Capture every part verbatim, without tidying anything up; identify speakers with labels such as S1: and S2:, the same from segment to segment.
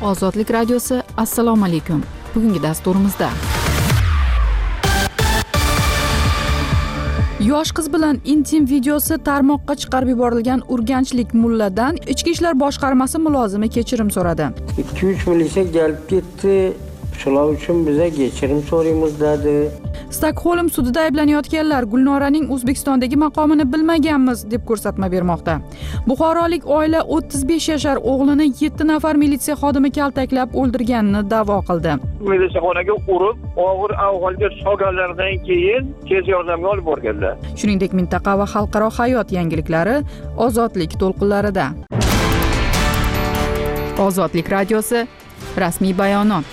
S1: Ozodlik radiosi, assalomu alaykum. Bugungi dasturimizda yosh qiz bilan intim videosi tarmoqqa chiqarib yuborilgan urganchlik mulladan Ichki ishlar boshqarmasi mulozimi kechirim so'radi.
S2: ikki uch milisa kelib ketdi. Shular uchun biza kechirim so'raymiz dedi.
S1: Stokholm sudida ayblanayotganlar Gulnoraning O'zbekistondagi maqomini bilmaganmiz deb ko'rsatma bermoqda. Buxorolik oila o'ttiz besh yashar o'g'lini yetti nafar militsiya xodimi kaltaklab o'ldirganini da'vo qildi.
S3: Militsiyaxonaga urib, og'ir ahvolga solganlaridan keyin tez yordamga olib borganlar.
S1: Shuningdek, mintaqa va xalqaro hayot yangiliklari Ozodlik to'lqinlarida. Ozodlik radiosi, rasmiy bayonot.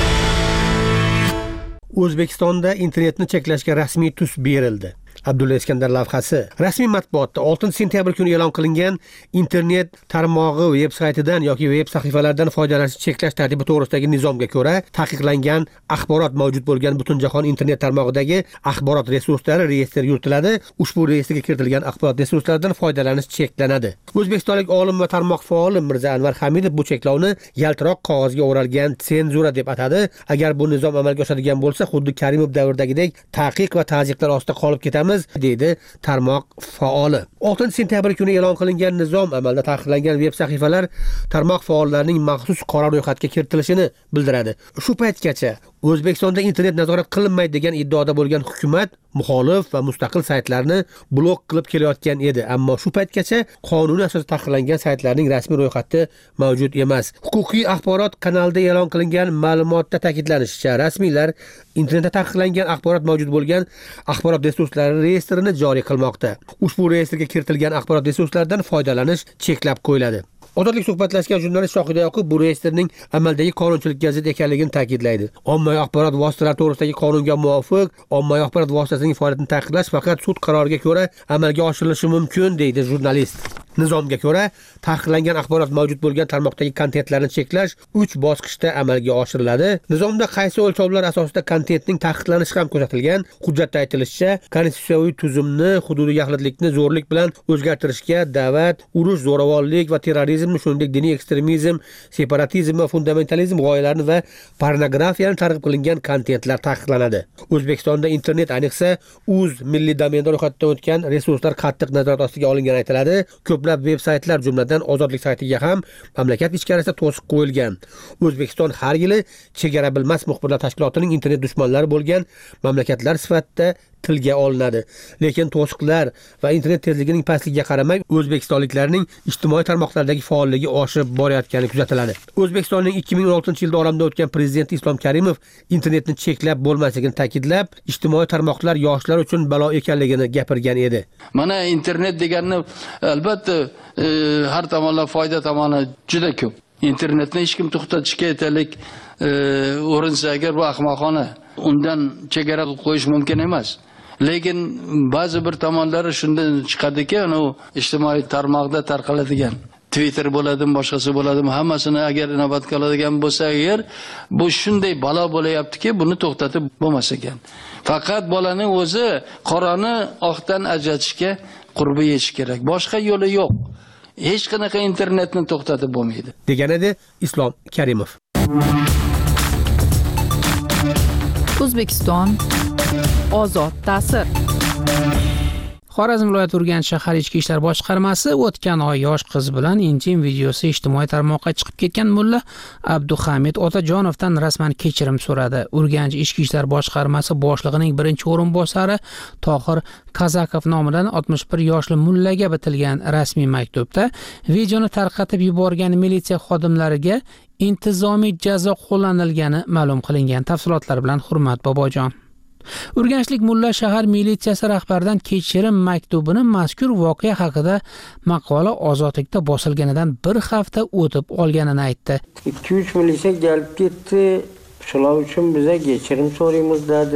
S4: O'zbekistonda internetni cheklashga rasmiy tus berildi. Abdulla Iskandar lavhasi. Rasmiy matbuotda oltinchi sentyabr kuni e'lon qilingan internet tarmog'i veb-saytidan yoki veb sahifalardan foydalanishni cheklash tartibi to'g'risidagi nizomga ko'ra, taqiqlangan axborot mavjud bo'lgan Butunjahon internet tarmog'idagi axborot resurslari reyestri yuritiladi. Ushbu reyestrga kiritilgan axborot resurslaridan foydalanish cheklanadi. O'zbekistonlik olim va tarmoq faoli Mirza Anvar Hamidov bu cheklovni yaltiroq qog'ozga o'ralgan senzura deb atadi. Agar bu nizom amalga oshadigan bo'lsa, xuddi Karimov davridagidek taqiq va ta'ziqlar ostida qolib ketamiz, deydi tarmoq faoli. oltinchi sentyabr kuni e'lon qilingan nizom amalda taqiqlangan veb sahifalar tarmoq faollarining maxsus qora ro'yxatga kiritilishini bildiradi. Shu paytgacha O'zbekistonda internet nazorat qilinmaydi degan iddaoda bo'lgan hukumat muxolif va mustaqil saytlarni blok qilib kelayotgan edi, ammo shu paytgacha qonuniy asosda taqiqlangan saytlarning rasmiy ro'yxati mavjud emas. Huquqiy axborot kanalida e'lon qilingan ma'lumotda ta'kidlanishicha, rasmiylar internetda taqiqlangan axborot mavjud bo'lgan axborot resurslari reyestrini joriy qilmoqda. Ushbu reyestrga kiritilgan axborot resurslaridan foydalanish cheklab qo'yiladi. Ozodlik suhbatlashgan jurnalist Shohida Yoqub bu reyestrning amaldagi qonunchilikka zid ekanligini ta'kidlaydi. Ommaviy axborot vositalari to'g'risidagi qonunga muvofiq ommaviy axborot vositasining faoliyatini taqiqlash faqat sud qaroriga ko'ra amalga oshirilishi mumkin, deydi jurnalist. Nizomga ko'ra, taqiqlangan axborot mavjud bo'lgan tarmoqdagi kontentlarni cheklash uch bosqichda amalga oshiriladi. Nizomda qaysi o'lchovlar asosida kontentning taqiqlanishi ham ko'rsatilgan. Hujjatda aytilishicha, konstitutsiyaviy tuzumni hududiy yaxlitlikni zo'rlik bilan o'zgartirishga da'vat, urush, zo'ravonlik va terrorizm, shuningdek diniy ekstremizm, separatizm va fundamentalizm g'oyalarini va pornografiyani targ'ib qilingan kontentlar taqiqlanadi. O'zbekistonda internet, ayniqsa uz milliy domenda ro'yxatidan o'tgan resurslar qattiq nazorat ostiga olingani aytiladi. Ko'plab veb-saytlar, jumladan Ozodlik saytiga ham mamlakat ichkarisida to'siq qo'yilgan. O'zbekiston har yili chegara bilmas muxbirlar tashkilotining internet dushmanlari bo'lgan mamlakatlar sifatida tilga olinadi. Lekin to'siqlar va internet tezligining pastligiga qaramay, o'zbekistonliklarning ijtimoiy tarmoqlardagi faolligi oshib borayotgani kuzatiladi. O'zbekistonning ikki ming o'n oltinchi yilda olamdan o'tgan prezidenti Islom Karimov internetni cheklab bo'lmasligini ta'kidlab, ijtimoiy tarmoqlar yoshlar uchun balo ekanligini gapirgan edi.
S5: Mana internet deganni albatta e, har tomonlama foyda tomoni juda ko'p. Internetni hech kim to'xtatishga aytalik e, o'rinsa agar bu ahmoqona, undan chegara qo'yish mumkin emas. Lekin ba'zi bir tomonlari shundan chiqadiki, ana ijtimoiy tarmoqda tarqaladigan Twitter bo'ladimi, boshqasi bo'ladimi, hammasini agar inobatga oladigan bo'lsa, agar bu shunday balo bo'layaptiki, buni to'xtatib bo'lmas ekan. Faqat bolaning o'zi qorani oqdan ajratishga qurbi yetish kerak. Boshqa yo'li yo'q. Hech qanaqa internetni to'xtatib bo'lmaydi,
S4: degan edi Islom Karimov.
S1: O'zbekiston ozod ta'sir.
S6: Xorazm viloyati Urganch shahar Ichki ishlar boshqarmasi o'tgan oy yosh qiz bilan intim videosi ijtimoiy tarmoqqa chiqib ketgan mulla Abduhamid Otajonovdan rasman kechirim so'radi. Urganch Ichki ishlar boshqarmasi boshlig'ining birinchi o'rinbosari Tohir Kazakov nomidan oltmish bir yoshli mullaga bitilgan rasmiy maktubda videoni tarqatib yuborgan militsiya xodimlariga intizomiy jazo qo'llanilgani ma'lum qilingan. Tafsilotlar bilan Hurmat Bobojon. Urganchlik mulla shahar militsiyasi rahbaridan kechirim maktubini mazkur voqea haqida maqola Ozodlikda bosilganidan bir hafta o'tib olganini aytdi.
S2: ikki uch milisa kelib ketdi. Shular uchun biza kechirim so'raymiz dedi.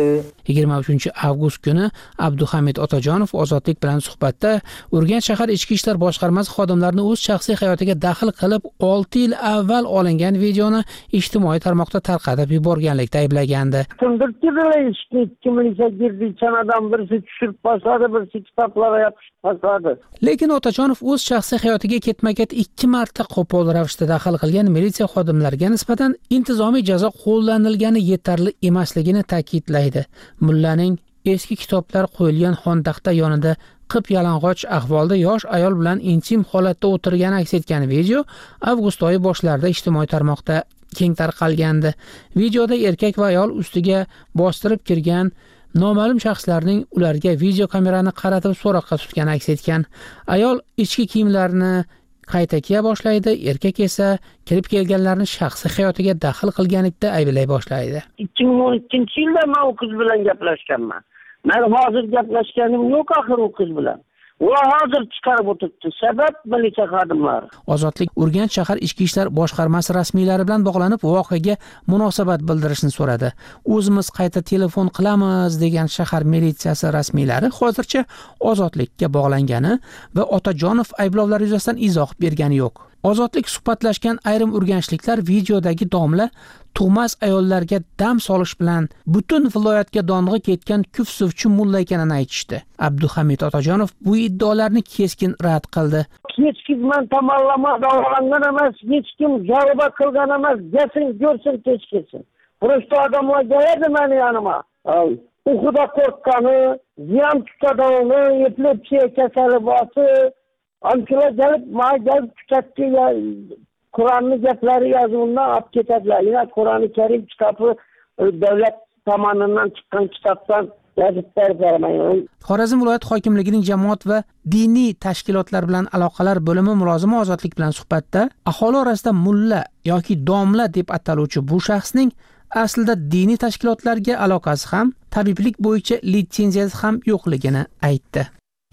S6: yigirma uchinchi avgust kuni Abduhamid Otajonov Ozodlik bilan suhbatda Urganch shahar ichki ishlar boshqarmasi xodimlarini o'z shaxsiy hayotiga daxl qilib, olti yil avval olingan videoni ijtimoiy tarmoqda tarqatib yuborganlikda ayblagandi.
S2: Kimdir kirdilar ishga, ikki militsiya girdi, chanadan birisi tushirib boshladi, birisi kitoblarga yopishib boshladi.
S6: Lekin Otajonov o'z shaxsiy hayotiga ketma-ket ikki marta qo'pol ravishda daxl qilgan militsiya xodimlariga nisbatan intizomiy jazo qo'llanilgani yetarli emasligini ta'kidlaydi. Mullaning eski kitoblar qo'yilgan xontaxta yonida qip yalang'och ahvolda yosh ayol bilan intim holatda o'tirgani aks etgan video avgust oyi boshlarida ijtimoiy tarmoqda keng tarqalgandi. Videoda erkak va ayol ustiga bostirib kirgan noma'lum shaxslarning ularga video kamerani qaratib so'roqqa tutgani aks etgan. Ayol ichki kiyimlarini qayta kiya boshlaydi, erkak esa kirib kelganlarni shaxsiy hayotiga daxl qilganlikda ayblay boshlaydi.
S2: ikki ming o'n ikkinchi yilda men u qiz bilan gaplashganman. Men hozir gaplashganim yo'q axir u qiz bilan. Ular hozir chiqarib o'tibdi. Sabab militsiya xodimlari.
S6: Ozodlik Urganch shahar ichki ishlar boshqarmasi rasmiylari bilan bog'lanib voqeaga munosabat bildirishni so'radi. O'zimiz qayta telefon qilamiz degan shahar militsiyasi rasmiylari hozircha Ozodlikka bog'langani va Otajonov ayblovlari yuzasidan izoh bergani yo'q. Ozodlik suhbatlashgan ayrim urganchliklar videodagi domla tug'mas ayollarga dam solish bilan butun viloyatga dong'i ketgan kufsuvchi mulla ekanini aytishdi. Abduhamid Otajonov bu iddaolarni keskin rad qildi.
S2: Hech kim men tomonlama davolangan emas, hech kim javob qilgan emas, desin, ko'rsin, kech kelsin. Prosta odamlar keladi meni yanıma. Ay, u xudo qo'rqqani, ziyon tutadini, epilepsiya kasali borsi, ankilar gelip ma gelip kitapçı ya Kur'an'ın gaplari yazımından olib ketadilar. Yine Kur'an-ı Kerim kitabı devlet tomonidan chiqqan kitapdan yozib bermayman.
S6: Xorazm viloyat hokimligining jamoat va diniy tashkilotlar bilan aloqalar bo'limi mulozimi Ozodlik bilan suhbatda aholi orasida mulla yoki domla deb ataluvchi bu shaxsning aslida diniy tashkilotlarga aloqasi ham, tabiblik bo'yicha litsenziyasi ham yo'qligini aytdi.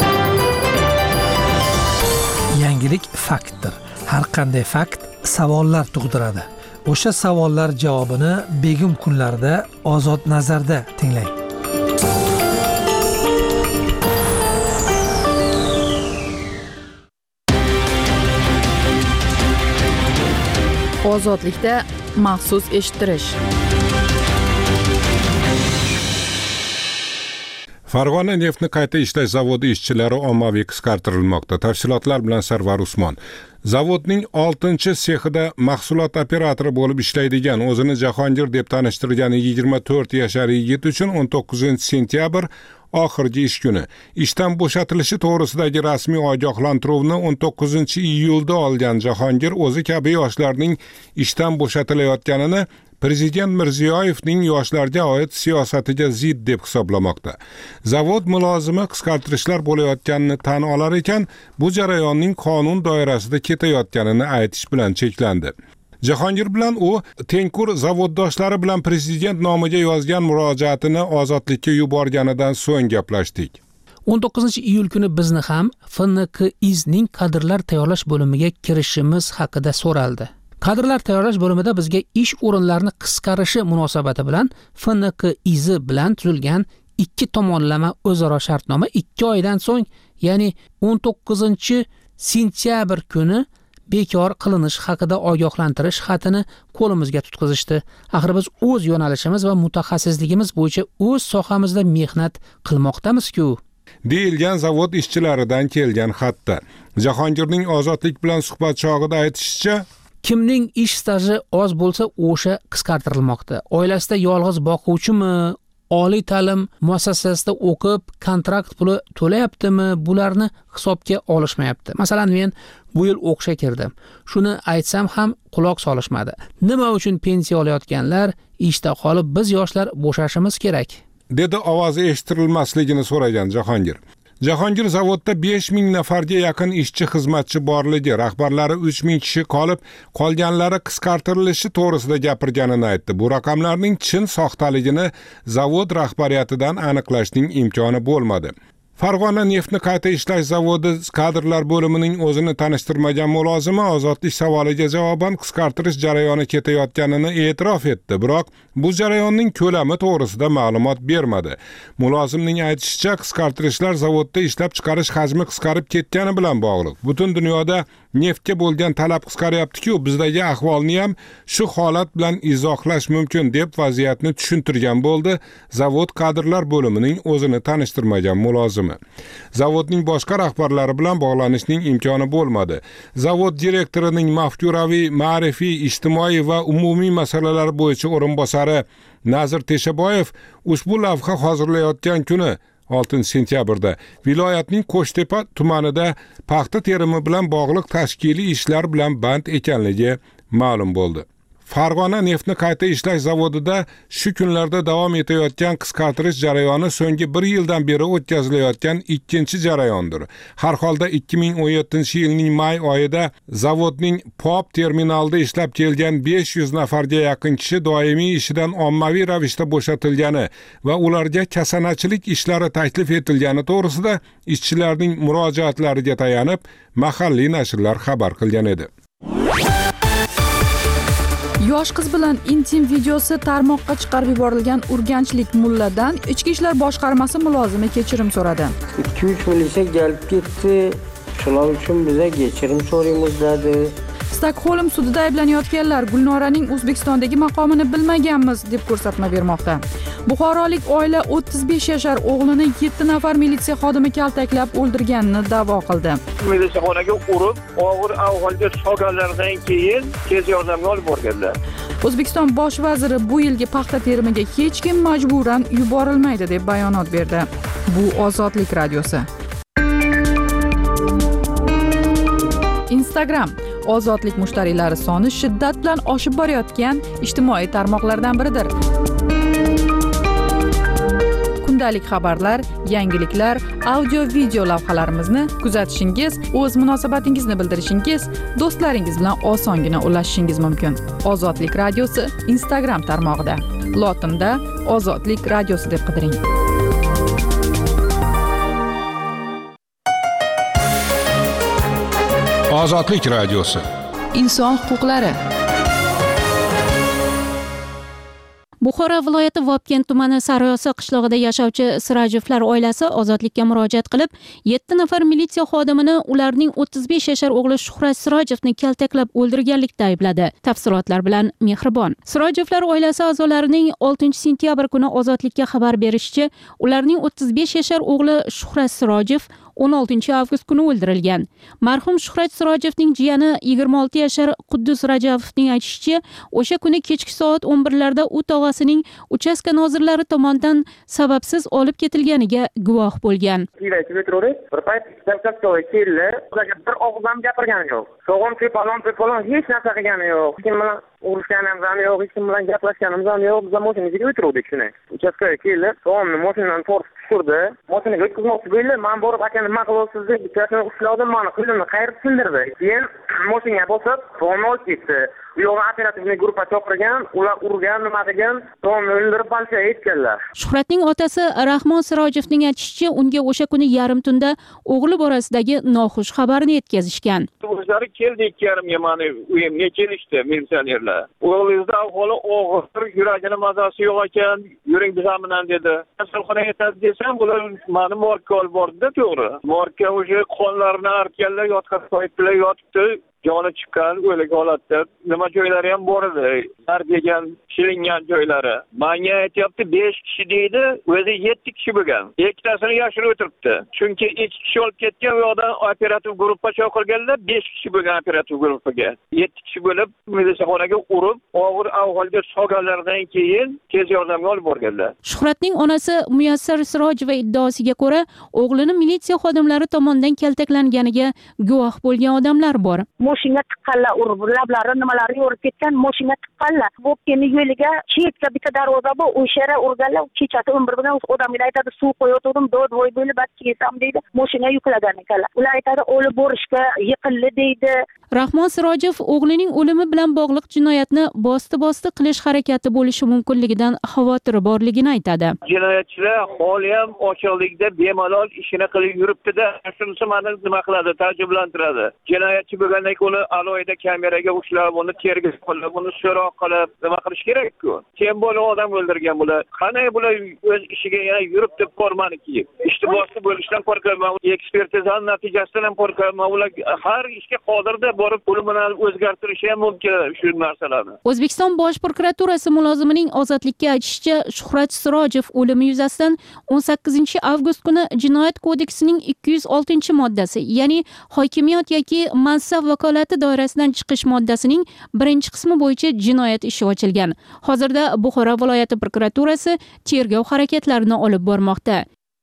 S7: Yangilik faktdir. Har qanday fakt savollar tug'diradi. O'sha savollar javobini begim kunlarda Ozod nazarda tinglang.
S1: Ozodlikda maxsus eshittirish.
S8: Farg'ona neftni qayta ishlash zavodi ishchilari ommaviy qisqartirilmoqda. Tafsilotlar bilan Sarvar Usmon. Zavodning oltinchi sexida mahsulot operatori bo'lib ishlaydigan, o'zini Jahongir deb tanishtirgan yigirma to'rt yashar yigit uchun o'n to'qqizinchi sentyabr oxirgi ish kuni. Ishdan bo'shatilishi to'g'risidagi rasmiy ogohlantiruvni o'n to'qqizinchi iyulda olgan Jahongir o'zi kabi yoshlarning ishdan bo'shatilayotganini Prezident Mirziyoyevning yoshlarga oid siyosatiga zid deb hisoblamoqda. Zavod mulozimi qisqartirishlar bo'layotganini tan olar ekan, bu jarayonning qonun doirasida ketayotganini aytish bilan cheklandi. Jahongir bilan u tengqur zavoddoshlari bilan prezident nomiga yozgan murojaatini Ozodlikka yuborganidan so'ng gaplashdik.
S6: o'n to'qqizinchi iyul kuni bizni ham F N K I Z ning kadrlar tayyorlash bo'limiga kirishimiz haqida so'raldi. Kadrlar tayyorlash bo'limida bizga ish o'rinlarini qisqarishi munosabati bilan F N K I Z bilan tuzilgan ikki tomonlama o'zaro shartnoma ikki oydan so'ng, ya'ni o'n to'qqizinchi sentyabr kuni bekor qilinish haqida ogohlantirish xatini qo'limizga tutqizishdi. Axir biz o'z yo'nalishimiz va mutaxassisligimiz bo'yicha o'z sohamizda mehnat qilmoqdamiz-ku.
S8: deyilgan zavod ishchilaridan kelgan xatda. Jahongirning Ozodlik bilan suhbat chog'ida aytishicha,
S6: kimning ish staji oz bo'lsa o'sha qisqartirilmoqda. Oilasida yolg'iz boquvchimi, oliy ta'lim muassasasida o'qib, kontrakt puli to'layaptimi, bularni hisobga olishmayapti. Masalan, men bu yil o'qishga kirdim. Shuni aytsam ham quloq solishmadi. Nima uchun pensiya olayotganlar ishda qolib, biz yoshlar bo'shashimiz kerak?
S8: dedi ovozi eshitirilmasligini so'ragan Jahongir. Jahongir zavodda besh ming nafarga yaqin ishchi xizmatchi borligi, rahbarlari uch ming kishi qolib, qolganlari qisqartirilishi to'g'risida gapirganini aytdi. Bu raqamlarning chin soxtaligini zavod rahbariyatidan aniqlashning imkoni bo'lmadi. Farg'ona neftni qayta ishlash zavodi kadrlar bo'limining o'zini tanishtirmagan mulozimi ozodlik savoliga javoban qisqartirish jarayoni ketayotganini e'tirof etdi, biroq bu jarayonning ko'lami to'g'risida ma'lumot bermadi. Mulozimning aytishicha, qisqartirishlar zavodda ishlab chiqarish hajmi qisqarib ketgani bilan bog'liq. Butun dunyoda neftga bo'lgan talab qisqaryapti-ku, bizdagi ahvolni ham shu holat bilan izohlash mumkin deb vaziyatni tushuntirgan bo'ldi zavod kadrlar bo'limining o'zini tanishtirmagan mulozim. Zavodning boshqa rahbarlari bilan bog'lanishning imkoni bo'lmadi. Zavod direktorining mafkuraviy, ma'rifiy, ijtimoiy va umumiy masalalar bo'yicha o'rinbosari Nazir Teshaboyev ushbu lavha hozirlayotgan kuni oltinchi sentyabrda viloyatning Qo'shtepa tumanida paxta terimi bilan bog'liq tashkiliy ishlar bilan band ekanligi ma'lum bo'ldi. Farg'ona neftni qayta ishlash zavodida shu kunlarda davom etayotgan qisqartirish jarayoni so'nggi bir yildan beri o'tkazilayotgan ikkinchi jarayondir. Har holda ikki ming o'n yettinchi yilning may oyida zavodning Pop terminalida ishlab kelgan besh yuz nafarga yaqin kishi doimiy ishidan ommaviy ravishda bo'shatilgani va ularga kasanachilik ishlari taklif etilgani to'g'risida ishchilarning murojaatlariga tayanib mahalliy nashrlar xabar qilgan edi.
S1: Yosh qiz bilan intim videosi tarmoqqa chiqarib yuborilgan urganchlik mulladan Ichki ishlar boshqarmasi mulozimi kechirim so'radi.
S2: ikki uch milisa kelib ketdi. Shular uchun biza kechirim so'raymiz dedi.
S1: Stokholm sudida ayblanayotganlar Gulnoraning O'zbekistondagi maqomini bilmaganmiz deb ko'rsatma bermoqda. Buxorolik oila o'ttiz besh yashar o'g'lini yetti nafar militsiya xodimi kaltaklab o'ldirganini da'vo qildi.
S3: Militsiyaxonaga urib, og'ir ahvolga solganlardan keyin tez yordamga olib borganlar.
S1: O'zbekiston bosh vaziri bu yilgi paxta terimiga hech kim majburan yuborilmaydi deb bayonot berdi. Bu Ozodlik radiosi. Instagram Ozodlik mushtariylari soni shiddat bilan oshib borayotgan ijtimoiy tarmoqlardan biridir. Kundalik xabarlar, yangiliklar, audio video lavhalarimizni kuzatishingiz, o'z munosabatingizni bildirishingiz, do'stlaringiz bilan osongina ulashishingiz mumkin. Ozodlik radiosi Instagram tarmog'ida. Lotinda Ozodlik radiosi deb qidiring.
S8: Ozodlik radiosi.
S1: Inson huquqlari.
S9: Buxoro viloyati Vobkent tumani Saryosa qishlog'ida yashovchi Sirajevlar oilasi ozodlikka murojaat qilib, yetti nafar militsiya xodimini ularning o'ttiz besh yashar o'g'li Shuhrat Sirajevni kaltaklab o'ldirganlikda aybladi. Tafsilotlar bilan Mehribon. Sirajevlar oilasi a'zolarining oltinchi sentyabr kuni ozodlikka xabar berishicha, ularning o'ttiz besh yashar o'g'li Shuhrat Sirojev o'n oltinchi avgust kuni o'ldirilgan. Marhum Shuhrat Sirojevning jiyani yigirma olti yashar Quddus Rajabovning aytishicha, o'sha kuni kechki soat o'n birlarda u tog'asining uchastka nozirlari tomonidan sababsiz olib ketilganiga guvoh bo'lgan.
S3: Bir payt uchastkaga keldi, bir og'izdan gapirgani yo'q. So'g'im tepalon tepalon hech narsa qilgani yo'q. Kim bilan urushganimiz ham yo'q, hech kim bilan gaplashganimiz ham yo'q. Biz mashinaga o'tirdik shuni. Uchastkaga keldi, so'g'imni mashinadan tortib tushirdi. Mashinaga o'tkazmoqchi bo'ldi. Men borib akani nima qilyapsiz deb bittasini ushladim, meni qo'limni qayirib sindirdi. Keyin mashinaga bosib, so'g'imni olib ketdi. Bu yo'g'on operativniy guruhga chaqirgan, ular urgan, nima degan, so'g'imni o'ldirib balcha aytganlar.
S9: Shuhratning otasi Rahmon Sirojevning aytishicha, unga o'sha kuni yarim tunda o'g'li borasidagi noxush xabarni yetkazishgan.
S3: O'zlari keldi ikki yarimga meni uyimga kelishdi militsionerlar. O'g'lingizni ahvoli og'ir, yuragini mazasi yo'q ekan, yuring bilan bilan dedi. Kasalxonaga yetadi desam, bular meni morgga olib bordi, to'g'ri. Morgga o'sha qonlarini artganlar, yotqizib qo'yibdilar, yotibdi. Joni chiqqan o'lik holatda nima joylari ham bor edi, har degan shilingan joylari. Menga aytyapti besh kishi deydi, o'zi yetti kishi bo'lgan. Ikkitasini yashirib o'tiribdi. Chunki ikki kishi olib ketgan, u yoqdan operativ guruhga chaqirganlar, besh kishi bo'lgan operativ guruhiga. yetti kishi bo'lib militsiyaxonaga urib, og'ir ahvolga solganlardan keyin tez yordamga olib borganlar.
S9: Shuhratning onasi Muyassar Sirojeva iddaosiga ko'ra, o'g'lini militsiya xodimlari tomonidan kaltaklanganiga guvoh bo'lgan odamlar bor.
S10: Mashina tiqqanlar, urib lablari nimalari yorib ketgan, mashina tiqqanlar. Bo'pkeni yo'liga chetga bitta darvoza bor, o'sha yerga urganlar. Kechasi o'n bir bilan odamga aytadi, suv qo'yotdim, dod voy bo'lib bat kesam deydi. Mashina yuklagan ekanlar. Ular aytadi, o'lib borishga yiqildi deydi.
S9: Rahmon Sirojov o'g'lining o'limi bilan bog'liq jinoyatni bosti-bosti qilish harakati bo'lishi mumkinligidan xavotiri borligini aytadi.
S3: Jinoyatchilar hali ham ochiqlikda bemalol ishini qilib yuribdi-da, shunisi meni nima qiladi, ta'jablantiradi. Jinoyatchi bo'lgandan keyin uni alohida kameraga ushlab, uni tergov qilib, uni so'roq qilib, nima qilish kerak-ku? Kim bo'lib odam o'ldirgan bular? Qanday bular o'z ishiga yana yurib deb qo'rmaniki? Ishtibosi bo'lishdan qo'rqaman, ekspertizaning natijasidan ham qo'rqaman. Ular har ishga qodirda borib pul bilan o'zgartirishi ham mumkin shu narsalarni.
S9: O'zbekiston Bosh prokuraturasi mulozimining ozodlikka aytishicha, Shuhrat Sirojov o'limi yuzasidan o'n sakkizinchi avgust kuni Jinoyat kodeksining ikki yuz oltinchi moddasi, ya'ni hokimiyat yoki mansab vakolati doirasidan chiqish moddasining birinchi qismi bo'yicha jinoyat ishi ochilgan. Hozirda Buxoro viloyati prokuraturasi tergov harakatlarini olib bormoqda.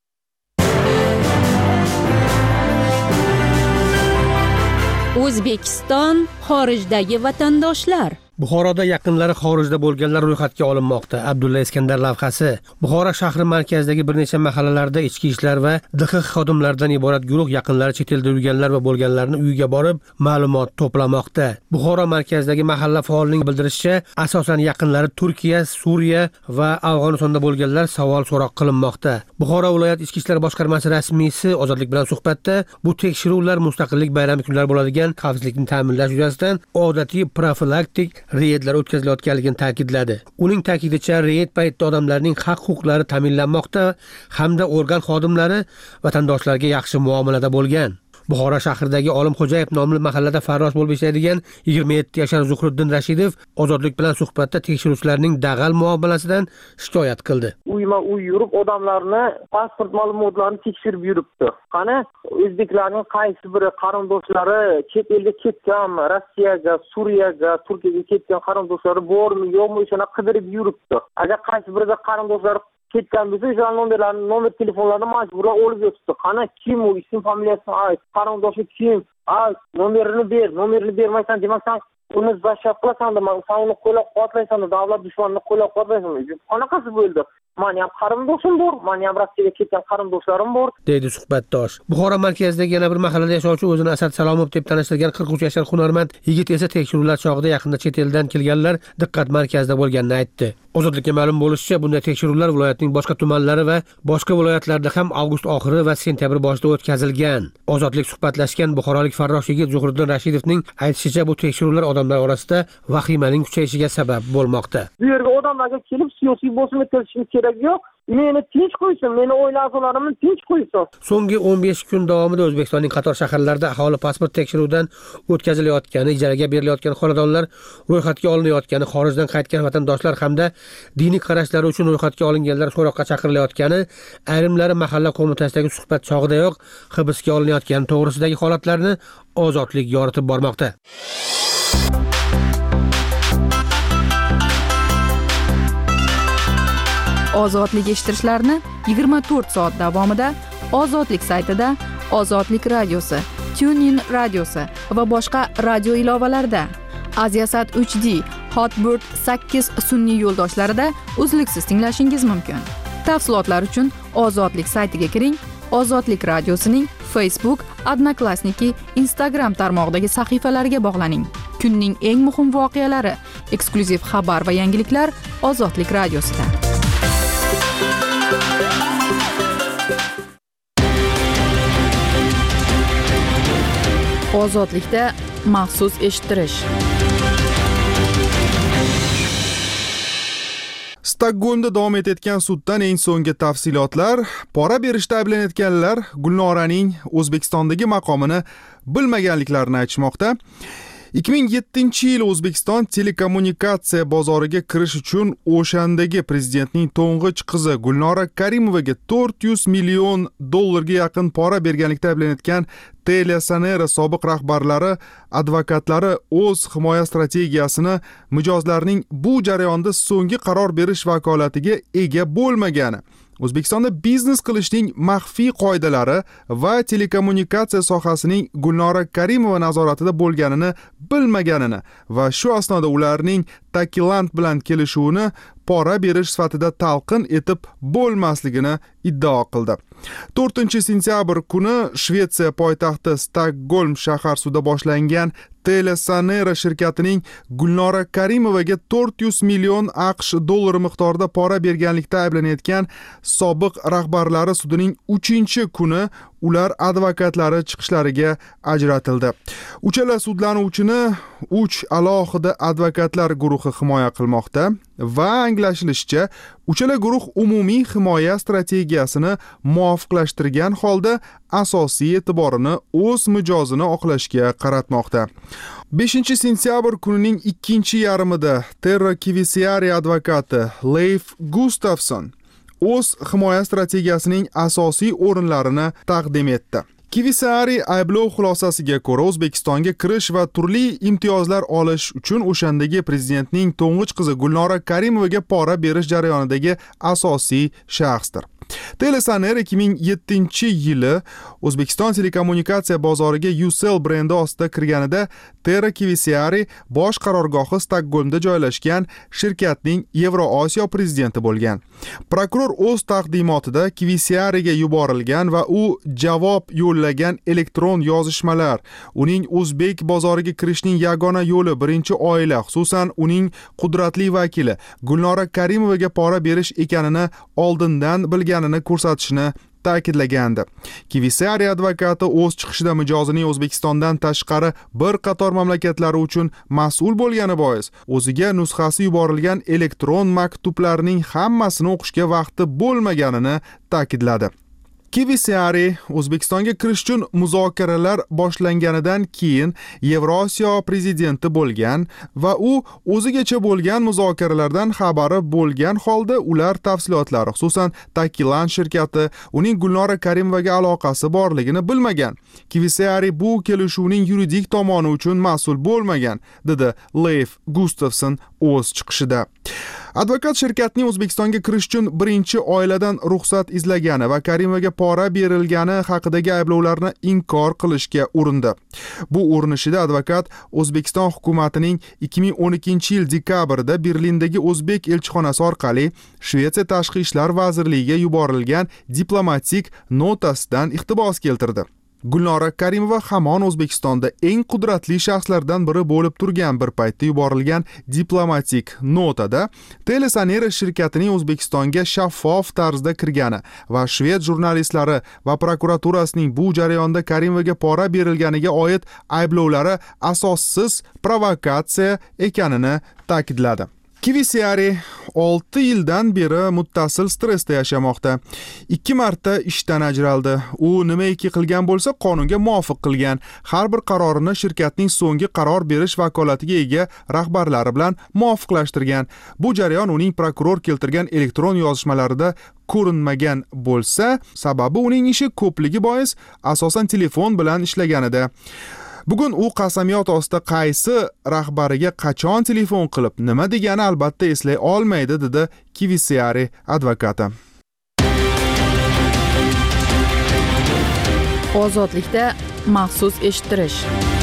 S9: O'zbekiston xorijdagi vatandoshlar.
S4: Buxoroda yaqinlari xorijda bo'lganlar ro'yxatga olinmoqda. Abdulla Iskandar lavhasi. Buxoro shahri markazidagi bir necha mahallalarda ichki ishlar va D X X xodimlaridan iborat guruh yaqinlari chet elda yurganlar va bo'lganlarni uyiga borib ma'lumot to'plamoqda. Buxoro markazidagi mahalla faolining bildirishicha, asosan yaqinlari Turkiya, Suriya va Afg'onistonda bo'lganlar savol so'roq qilinmoqda. Buxoro viloyat ichki ishlar boshqarmasi rasmiysi Ozodlik bilan suhbatda bu tekshiruvlar mustaqillik bayrami kunlari bo'ladigan xavfsizlikni ta'minlash yuzasidan odatiy profilaktik reydlar o'tkazilayotganligini ta'kidladi. Uning ta'kidicha, reyd paytida odamlarning haq-huquqlari ta'minlanmoqda hamda organ xodimlari vatandoshlarga yaxshi muomalada bo'lgan. Buxoro shahridagi Olimxo'jayev nomli mahallada farrosh bo'lib ishlaydigan yigirma yetti yashar Zuhriddin Rashidov Ozodlik bilan suhbatda tekshiruvchilarning dag'al muomalasidan shikoyat qildi.
S2: Uyma-uy yurib odamlarni pasport ma'lumotlarini tekshirib yuribdi. Qani o'zbeklarning qaysi biri qarindoshlari chet elga ketgan, Rossiyaga, Suriyaga, Turkiyaga ketgan qarindoshlari bormi, yo'qmi, o'shani qidirib yuribdi. Agar qaysi birida qarindoshlari ketgan bo'lsa, o'sha nomerlarni, nomer telefonlarini majburan olib yotibdi. Qani kim u, ism familiyasini ayt, qarindoshi kim? Ay, nomerini ber, nomerini bermaysan demasang, uni zashab qilasan, man sen uni qo'llab-quvvatlaysan, davlat dushmanini qo'llab-quvvatlaysan. Qanaqasi bo'ldi? Meni ham qarindoshim bor, meni ham Rossiyaga ketgan qarindoshlarim bor,
S4: deydi suhbatdosh. Buxoro markazidagi yana bir mahallada yashovchi o'zini Asad Salomov deb tanishtirgan qirq uch yashar hunarmand yigit esa tekshiruvlar chog'ida yaqinda chet eldan kelganlar diqqat markazida bo'lganini aytdi. Ozodlikka ma'lum bo'lishicha, bunday tekshiruvlar viloyatning boshqa tumanlari va boshqa viloyatlarda ham avgust oxiri va sentyabr boshida o'tkazilgan. Ozodlik suhbatlashgan buxorolik farrosh yigit Zuhriddin Rashidovning aytishicha, bu tekshiruvlar odamlar orasida vahimaning kuchayishiga sabab bo'lmoqda.
S2: Bu yerga odamlarga kelib siyosiy bosim o'tkazishni kerak yo'q. Meni tinch qo'ysin, meni oila a'zolarimni tinch qo'ysin.
S4: So'nggi o'n besh kun davomida O'zbekistonning qator shaharlarida aholi pasport tekshiruvidan o'tkazilayotgani, ijaraga berilayotgan xonadonlar ro'yxatga olinayotgani, xorijdan qaytgan vatandoshlar hamda diniy qarashlari uchun ro'yxatga olinganlar so'roqqa chaqirilayotgani, ayrimlari mahalla qo'mitasidagi suhbat chog'idayoq hibsga olinayotgani to'g'risidagi holatlarni Ozodlik yoritib bormoqda.
S1: Ozodlik eshittirishlarni yigirma to'rt soat davomida Ozodlik saytida, Ozodlik radiosi, TuneIn radiosi va boshqa radio ilovalarida, Aziasat uch D, Hotbird sakkiz sun'iy yo'ldoshlarida uzluksiz tinglashingiz mumkin. Tafsilotlar uchun Ozodlik saytiga kiring. Ozodlik radiosining Facebook, Odnoklassniki, Instagram tarmog'idagi sahifalariga bog'laning. Kunning eng muhim voqealari, eksklyuziv xabar va yangiliklar Ozodlik radiosida. Ozodlikda maxsus eshittirish.
S11: Stokgolmda davom etayotgan suddan eng so'nggi tafsilotlar. Pora berishda ayblanayotganlar Gulnoraning O'zbekistondagi maqomini bilmaganliklarini aytishmoqda. ikki ming yettinchi yil O'zbekiston telekommunikatsiya bozoriga kirish uchun o'shandagi prezidentning to'ng'ich qizi Gulnora Karimovaga to'rt yuz million dollarga yaqin pora berganlikda ayblanayotgan Telesanera sobiq rahbarlari, advokatlari o'z himoya strategiyasini mijozlarning bu jarayonda so'nggi qaror berish vakolatiga ega bo'lmagani, O'zbekistonda biznes qilishning maxfiy qoidalari va telekommunikatsiya sohasining Gulnora Karimova nazoratida bo'lganini bilmaganini va shu asnoda ularning Takiland bilan kelishuvini pora berish sifatida talqin etib bo'lmasligini iddao qildi. to'rtinchi sentyabr kuni Shvetsiya poytaxti Stokgolm shahar sudida boshlangan Telesanera shirkatining Gulnora Karimovaga to'rt yuz million AQSh dollari miqdorida pora berganlikda ayblanayotgan sobiq rahbarlari sudining uchinchi kuni ular advokatlari chiqishlariga ajratildi. Uchala sudlanuvchini uch alohida advokatlar guruhi himoya qilmoqda va anglashilishicha, uchala guruh umumiy himoya strategiyasini muvofiqlashtirgan holda asosiy e'tiborini o'z mijozini oqlashga qaratmoqda. beshinchi sentyabr kunining ikkinchi yarmida Terra Kivisiari advokati Leif Gustafsson o'z himoya strategiyasining asosiy o'rinlarini taqdim etdi. Kivisiari ayblov xulosasiga ko'ra O'zbekistonga kirish va turli imtiyozlar olish uchun o'shandagi prezidentning to'ng'ich qizi Gulnora Karimovaga pora berish jarayonidagi asosiy shaxsdir. Telesanera ikki ming yettinchi yili O'zbekiston telekommunikatsiya bozoriga Ucell brendi ostida kirganida Terra Kivisiari bosh qarorgohi Stokgolmda joylashgan shirkatning Yevroosiyo prezidenti bo'lgan. Prokuror o'z taqdimotida Kivisiariga yuborilgan va u javob yo'llagan elektron yozishmalar, uning o'zbek bozoriga kirishning yagona yo'li birinchi oila, xususan uning qudratli vakili Gulnora Karimovaga pora berish ekanini oldindan bilganini ko'rsatishini ta'kidlagandi. Kivisiari advokati o'z chiqishida mijozining O'zbekistondan tashqari bir qator mamlakatlari uchun mas'ul bo'lgani bois, o'ziga nusxasi yuborilgan elektron maktublarning hammasini o'qishga vaqti bo'lmaganini ta'kidladi. Kivisiari O'zbekistonga kirish uchun muzokaralar boshlanganidan keyin Yevroosiyo prezidenti bo'lgan va u o'zigacha bo'lgan muzokaralardan xabari bo'lgan holda ular tafsilotlari, xususan Takilan shirkati uning Gulnora Karimovaga aloqasi borligini bilmagan. Kivisiari bu kelishuvning yuridik tomoni uchun mas'ul bo'lmagan, dedi Leif Gustafsson o'z chiqishida. Advokat shirkatning O'zbekistonga kirish uchun birinchi oiladan ruxsat izlagani va Karimovaga pora berilgani haqidagi ayblovlarni inkor qilishga urindi. Bu urinishida advokat O'zbekiston hukumatining ikki ming o'n ikkinchi yil dekabrida Berlindagi o'zbek elchixonasi orqali Shvetsiya tashqi ishlar vazirligiga yuborilgan diplomatik notasidan iqtibos keltirdi. Gulnora Karimova hamon O'zbekistonda eng qudratli shaxslardan biri bo'lib turgan bir paytda yuborilgan diplomatik notada Telesanera shirkatining O'zbekistonga shaffof tarzda kirgani va shved jurnalistlari va prokuraturasining bu jarayonda Karimovaga pora berilganiga oid ayblovlari asossiz provokatsiya ekanini ta'kidladi. Kivisiari olti yildan beri muttasil stressda yashamoqda. ikki marta ishdan ajraldi. U nimaiki qilgan bo'lsa qonunga muvofiq qilgan. Har bir qarorini shirkatning so'nggi qaror berish vakolatiga ega rahbarlari bilan muvofiqlashtirgan. Bu jarayon uning prokuror keltirgan elektron yozishmalarida ko'rinmagan bo'lsa, sababi uning ishi ko'pligi bois asosan telefon bilan ishlaganida. Bugun u qasamyod ostida qaysi rahbariga qachon telefon qilib, nima degani albatta eslay olmaydi, dedi Kivisiari advokati.
S1: Ozodlikda maxsus eshittirish.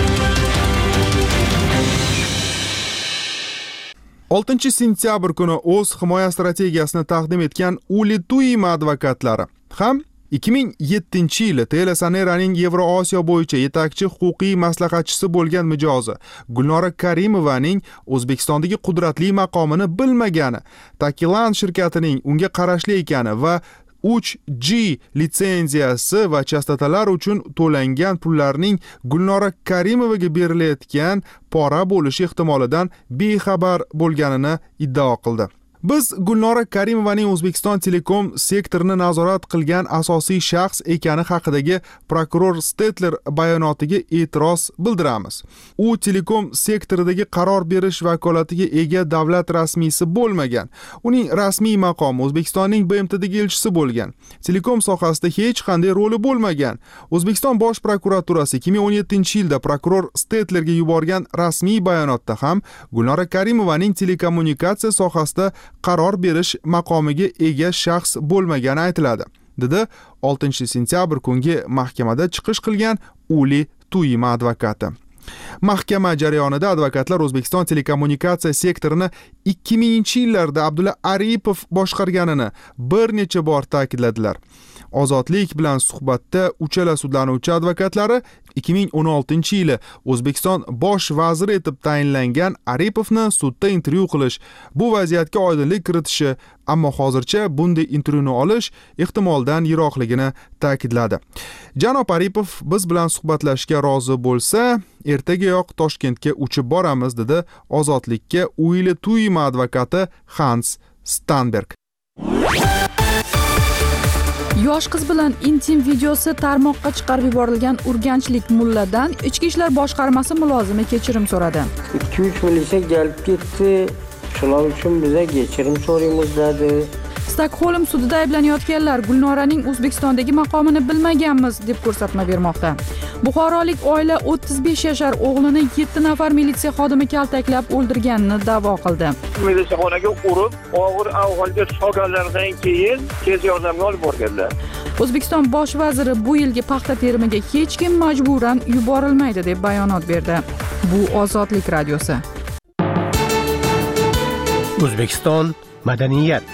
S11: oltinchi sentyabr kuni o'z himoya strategiyasini taqdim etgan Uli Tuima advokatlari ham ikki ming yettinchi yili Telesaneraning Yevroosiyo bo'yicha yetakchi huquqiy maslahatchisi bo'lgan mijozi Gulnora Karimovaning O'zbekistondagi qudratli maqomini bilmagani, Takilan shirkatining unga qarashli ekani va uch G litsenziyasi va chastotalar uchun to'langan pullarning Gulnora Karimovaga berilayotgan pora bo'lishi ehtimolidan bexabar bo'lganini iddao qildi. Biz Gulnora Karimovaning O'zbekiston Telekom sektorini nazorat qilgan asosiy shaxs ekani haqidagi prokuror Stetler bayonotiga e'tiroz bildiramiz. U Telekom sektoridagi qaror berish vakolatiga ega davlat rasmiysi bo'lmagan. Uning rasmiy maqomi O'zbekistonning B M Tdagi elchisi bo'lgan. Telekom sohasida hech qanday roli bo'lmagan. O'zbekiston bosh prokuraturasi ikki ming o'n yettinchi yilda prokuror Stetlerga yuborgan rasmiy bayonotda ham Gulnora Karimovaning telekommunikatsiya sohasida qaror berish maqomiga ega shaxs bo'lmagani aytiladi, dedi oltinchi sentyabr kungi mahkamada chiqish qilgan Uli Tuima advokati. Mahkama jarayonida advokatlar O'zbekiston telekommunikatsiya sektorini ikki minginchi yillarda Abdulla Aripov boshqarganini bir necha bor ta'kidladilar. Ozodlik bilan suhbatda uchala sudlanuvchi advokatlari ikki ming o'n oltinchi yili O'zbekiston bosh vaziri etib tayinlangan Aripovni sudda intervyu qilish, bu vaziyatga oydinlik kiritishi, ammo hozircha bunday intervyuni olish ehtimoldan yiroqligini ta'kidladi. Janob Aripov biz bilan suhbatlashishga rozi bo'lsa, ertagayoq Toshkentga uchib boramiz, dedi Ozodlikka Uili Tuyma advokati Hans Stanberg.
S1: Yosh qiz bilan intim videosi tarmoqqa chiqarib yuborilgan urganchlik mulladan Ichki ishlar boshqarmasi mulozimi kechirim so'radi.
S2: ikki uch milisa kelib ketdi. Shular uchun biza kechirim so'raymiz dedi.
S1: Stokholm sudida ayblanayotganlar Gulnoraning O'zbekistondagi maqomini bilmaganmiz deb ko'rsatma bermoqda. Buxorolik oila o'ttiz besh yashar o'g'lini yetti nafar militsiya xodimi kaltaklab o'ldirganini da'vo qildi.
S3: Militsiyaxonaga urib, og'ir ahvolga solganlardan keyin tez yordamga olib borganlar.
S1: O'zbekiston bosh vaziri bu yilgi paxta terimiga hech kim majburan yuborilmaydi deb bayonot berdi. Bu Ozodlik radiosi.
S4: O'zbekiston madaniyat.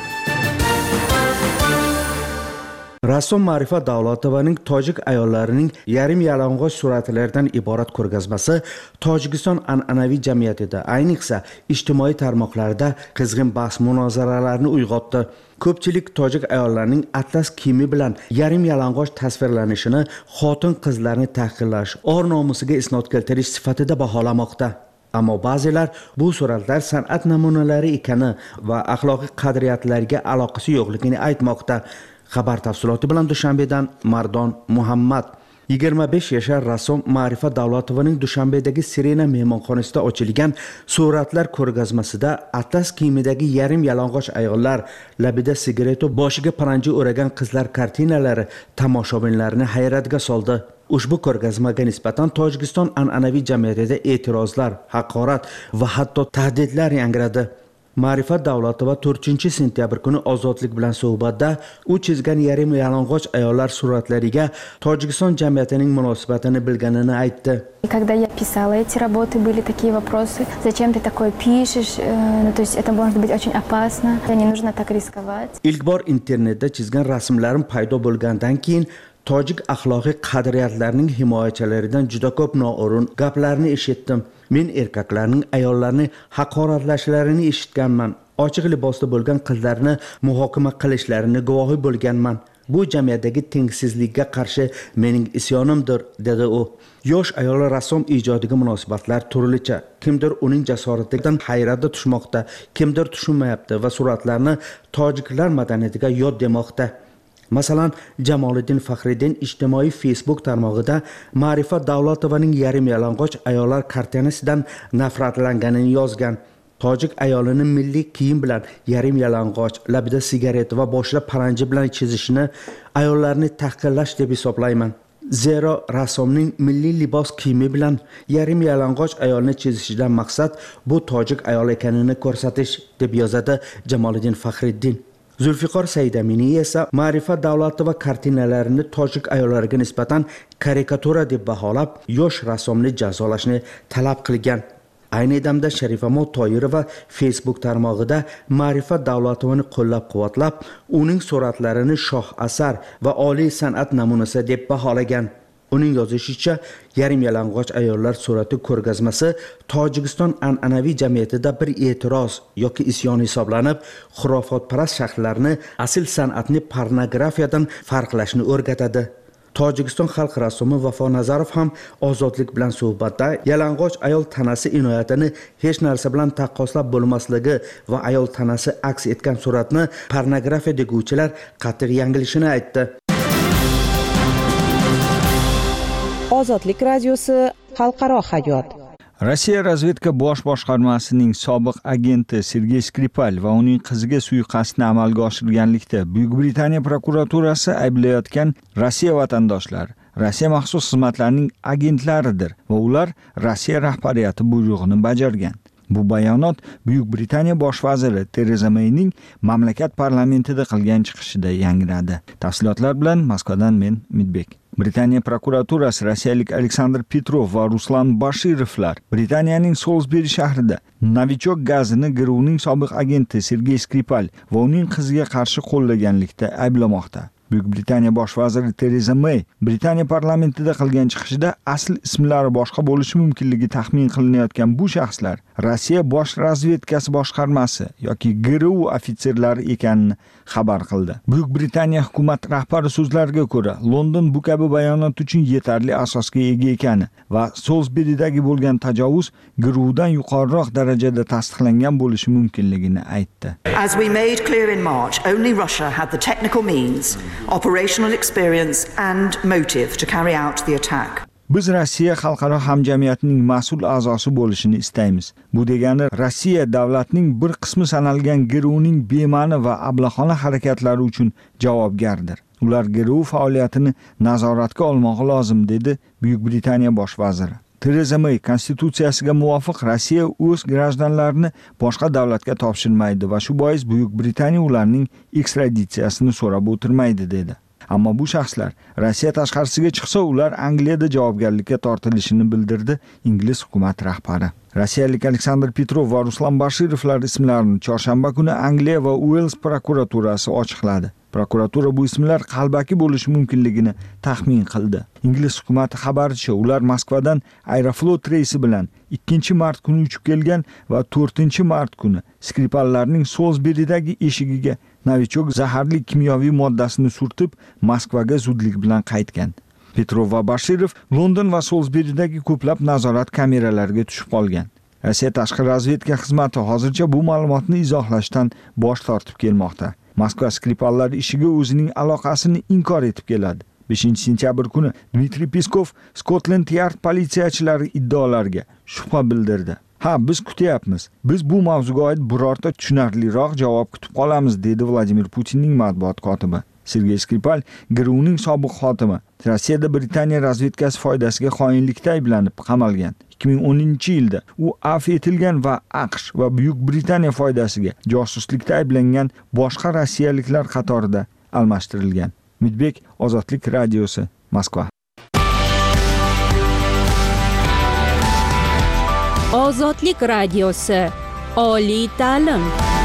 S12: Rassom Ma'rifat Davlatovaning tojik ayollarining yarim yalang'och suratlaridan iborat ko'rgazmasi Tojikiston an'anaviy jamiyatida, ayniqsa ijtimoiy tarmoqlarda qizg'in bahs-munozaralarni uyg'otdi. Ko'pchilik tojik ayollarining atlas kiyimi bilan yarim yalang'och tasvirlanishini xotin-qizlarni tahqirlash, or nomusiga isnod keltirish sifatida baholamoqda. Ammo ba'zilar bu suratlar san'at namunalari ekani va axloqiy qadriyatlarga aloqasi yo'qligini aytmoqda. Xabar tafsiloti bilan Dushanbedan Mardon Muhammad. yigirma besh yashar rassom Ma'rifat Davlatovaning Dushanbedagi Sirena mehmonxonasida ochilgan suratlar ko'rgazmasida atlas kiyimidagi yarim yalang'och ayollar, labida sigaret, boshiga paranji o'ragan qizlar kartinalari tomoshabinlarni hayratga soldi. Ushbu ko'rgazmaga nisbatan Tojikiston an'anaviy jamiyatida e'tirozlar, haqorat va hatto tahdidlar yangradi. Ma'rifat Davlatova to'rtinchi sentyabr kuni Ozodlik bilan suhbatda u chizgan yarim yalang'och ayollar suratlariga Tojikiston jamiyatining munosabatini bilganini aytdi.
S13: Когда я писала эти работы, были такие вопросы: зачем ты такое пишешь? Ну, то есть это может быть очень опасно, не нужно так рисковать.
S12: Ilk bor internetda chizgan rasmlarim paydo bo'lgandan keyin tojik axloqiy qadriyatlarning himoyachilaridan juda ko'p noo'rin gaplarni eshitdim. Men erkaklarning ayollarni haqoratlashlarini eshitganman. Ochiq libosda bo'lgan qizlarni muhokama qilishlarini guvohi bo'lganman. Bu jamiyatdagi tengsizlikka qarshi mening isyonimdir, dedi u. Yosh ayol rassom ijodiga munosabatlar turlicha. Kimdir uning jasoratidan hayratda tushmoqda, kimdir tushunmayapti va suratlarni tojiklar madaniyatiga yod demoqda. Masalan, Jamoliddin Faxriddin ijtimoiy Facebook tarmog'ida Ma'rifat Davlatovaning yarim yalang'och ayollar kartinasidan nafratlanganini yozgan. Tojik ayolini milliy kiyim bilan yarim yalang'och, labida sigaret va boshida paranji bilan chizishini ayollarni tahqirlash deb hisoblayman. Zero rassomning milliy libos kiyimi bilan yarim yalang'och ayolni chizishidan maqsad bu tojik ayol ekanini ko'rsatish, deb yozadi Jamoliddin Faxriddin. Zulfiqor Saidamini esa Ma'rifat Davlatova kartinalarini tojik ayollariga nisbatan karikatura deb baholab, yosh rassomni jazolashni talab qilgan. Ayni damda Sharifamo Toyirova Facebook tarmog'ida Ma'rifat Davlatovani qo'llab-quvvatlab, uning suratlarini shoh asar va oliy san'at namunasi deb baholagan. Uning yozishicha, yarim yalang'och ayollar surati ko'rgazmasi Tojikiston an'anaviy jamiyatida bir e'tiroz yoki isyon hisoblanib, xurofotparast shaxslarni asl san'atni pornografiyadan farqlashni o'rgatadi. Tojikiston xalq rassomi Vafo Nazarov ham Ozodlik bilan suhbatda yalang'och ayol tanasi inoyatini hech narsa bilan taqqoslab bo'lmasligi va ayol tanasi aks etgan suratni pornografiya deguvchilar qattiq yanglishini aytdi.
S14: Ozodlik radiosi xalqaro hayot.
S15: Rossiya razvedka bosh boshqarmasining sobiq agenti Sergey Skripal va uning qiziga suiqasdni amalga oshirganlikda Buyuk Britaniya prokuraturasi ayblayotgan Rossiya vatandoshlar Rossiya maxsus xizmatlarining agentlaridir va ular Rossiya rahbariyati buyrug'ini bajargan. Bu bayonot Buyuk Britaniya bosh vaziri Tereza Mayning mamlakat parlamentida qilgan chiqishida yangradi. Tafsilotlar bilan Moskvadan men Midbek. Britaniya prokuraturasi rossiyalik Aleksandr Petrov va Ruslan Bashirovlar Britaniyaning Solsberi shahrida Novichok gazini G R Uning sobiq agenti Sergey Skripal va uning qiziga qarshi qo'llaganlikda ayblamoqda. Buyuk Britaniya bosh vaziri Tereza May Britaniya parlamentida qilgan chiqishida asl ismlari boshqa bo'lishi mumkinligi taxmin qilinayotgan bu shaxslar Rossiya bosh razvedkasi boshqarmasi yoki G R U ofitserlari ekanini xabar qildi. Buyuk Britaniya hukumat rahbari so'zlariga ko'ra, London bu kabi bayonot uchun yetarli asosga ega ekani va Solsberidagi bo'lgan tajovuz G R Udan yuqoriroq darajada tasdiqlangan bo'lishi mumkinligini aytdi.
S16: As we made clear in March, only Russia had the technical means, operational experience and motive to carry out the attack.
S15: Biz Rossiya xalqaro hamjamiyatining mas'ul a'zosi bo'lishini istaymiz. Bu degani Rossiya davlatining bir qismi sanalgan G R Uning bema'ni va ablahona harakatlari uchun javobgardir. Ular G R U faoliyatini nazoratga olmoqi lozim, dedi Buyuk Britaniya bosh vaziri. Tereza May konstitutsiyasiga muvofiq Rossiya o'z grajdanlarini boshqa davlatga topshirmaydi va shu bois Buyuk Britaniya ularning ekstraditsiyasini so'rab o'tirmaydi, dedi. Ammo bu shaxslar Rossiya tashqarisiga chiqsa, ular Angliyada javobgarlikka tortilishini bildirdi Ingliz hukumat rahbari. Rossiyalik Aleksandr Petrov va Ruslan Bashirovlar ismlarini chorshanba kuni Angliya va Uels prokuraturasi ochiqladi. Prokuratura bu ismlar qalbaki bo'lishi mumkinligini taxmin qildi. Ingliz hukumati xabaricha, ular Moskvadan Aeroflot reysi bilan ikkinchi mart kuni uchib kelgan va to'rtinchi mart kuni Skripallarning Solsberidagi eshigiga Novichok zaharli kimyoviy moddasini surtib, Moskvaga zudlik bilan qaytgan. Petrov va Bashirov London va Solsberidagi ko'plab nazorat kameralariga tushib qolgan. Rossiya tashqi razvedka xizmati hozircha bu ma'lumotni izohlashdan bosh tortib kelmoqda. Moskva Skripallar ishiga o'zining aloqasini inkor etib keladi. beshinchi sentyabr kuni Dmitriy Peskov Scotland Yard politsiyachilari iddaolariga shubha bildirdi. Ha, biz kutyapmiz. Biz bu mavzuga oid birorta tushunarliroq javob kutib qolamiz, dedi Vladimir Putinning matbuot kotibi. Sergey Skripal G R Uning sobiq xotimi Rossiyada Britaniya razvedkasi foydasiga xoinlikda ayblanib qamalgan. ikki ming o'ninchi yilda u afv etilgan va AQSh va Buyuk Britaniya foydasiga josuslikda ayblangan boshqa rossiyaliklar qatorida almashtirilgan. Midbek, Ozodlik radiosi, Moskva.
S9: Ozodlik radiosi, oliy ta'lim.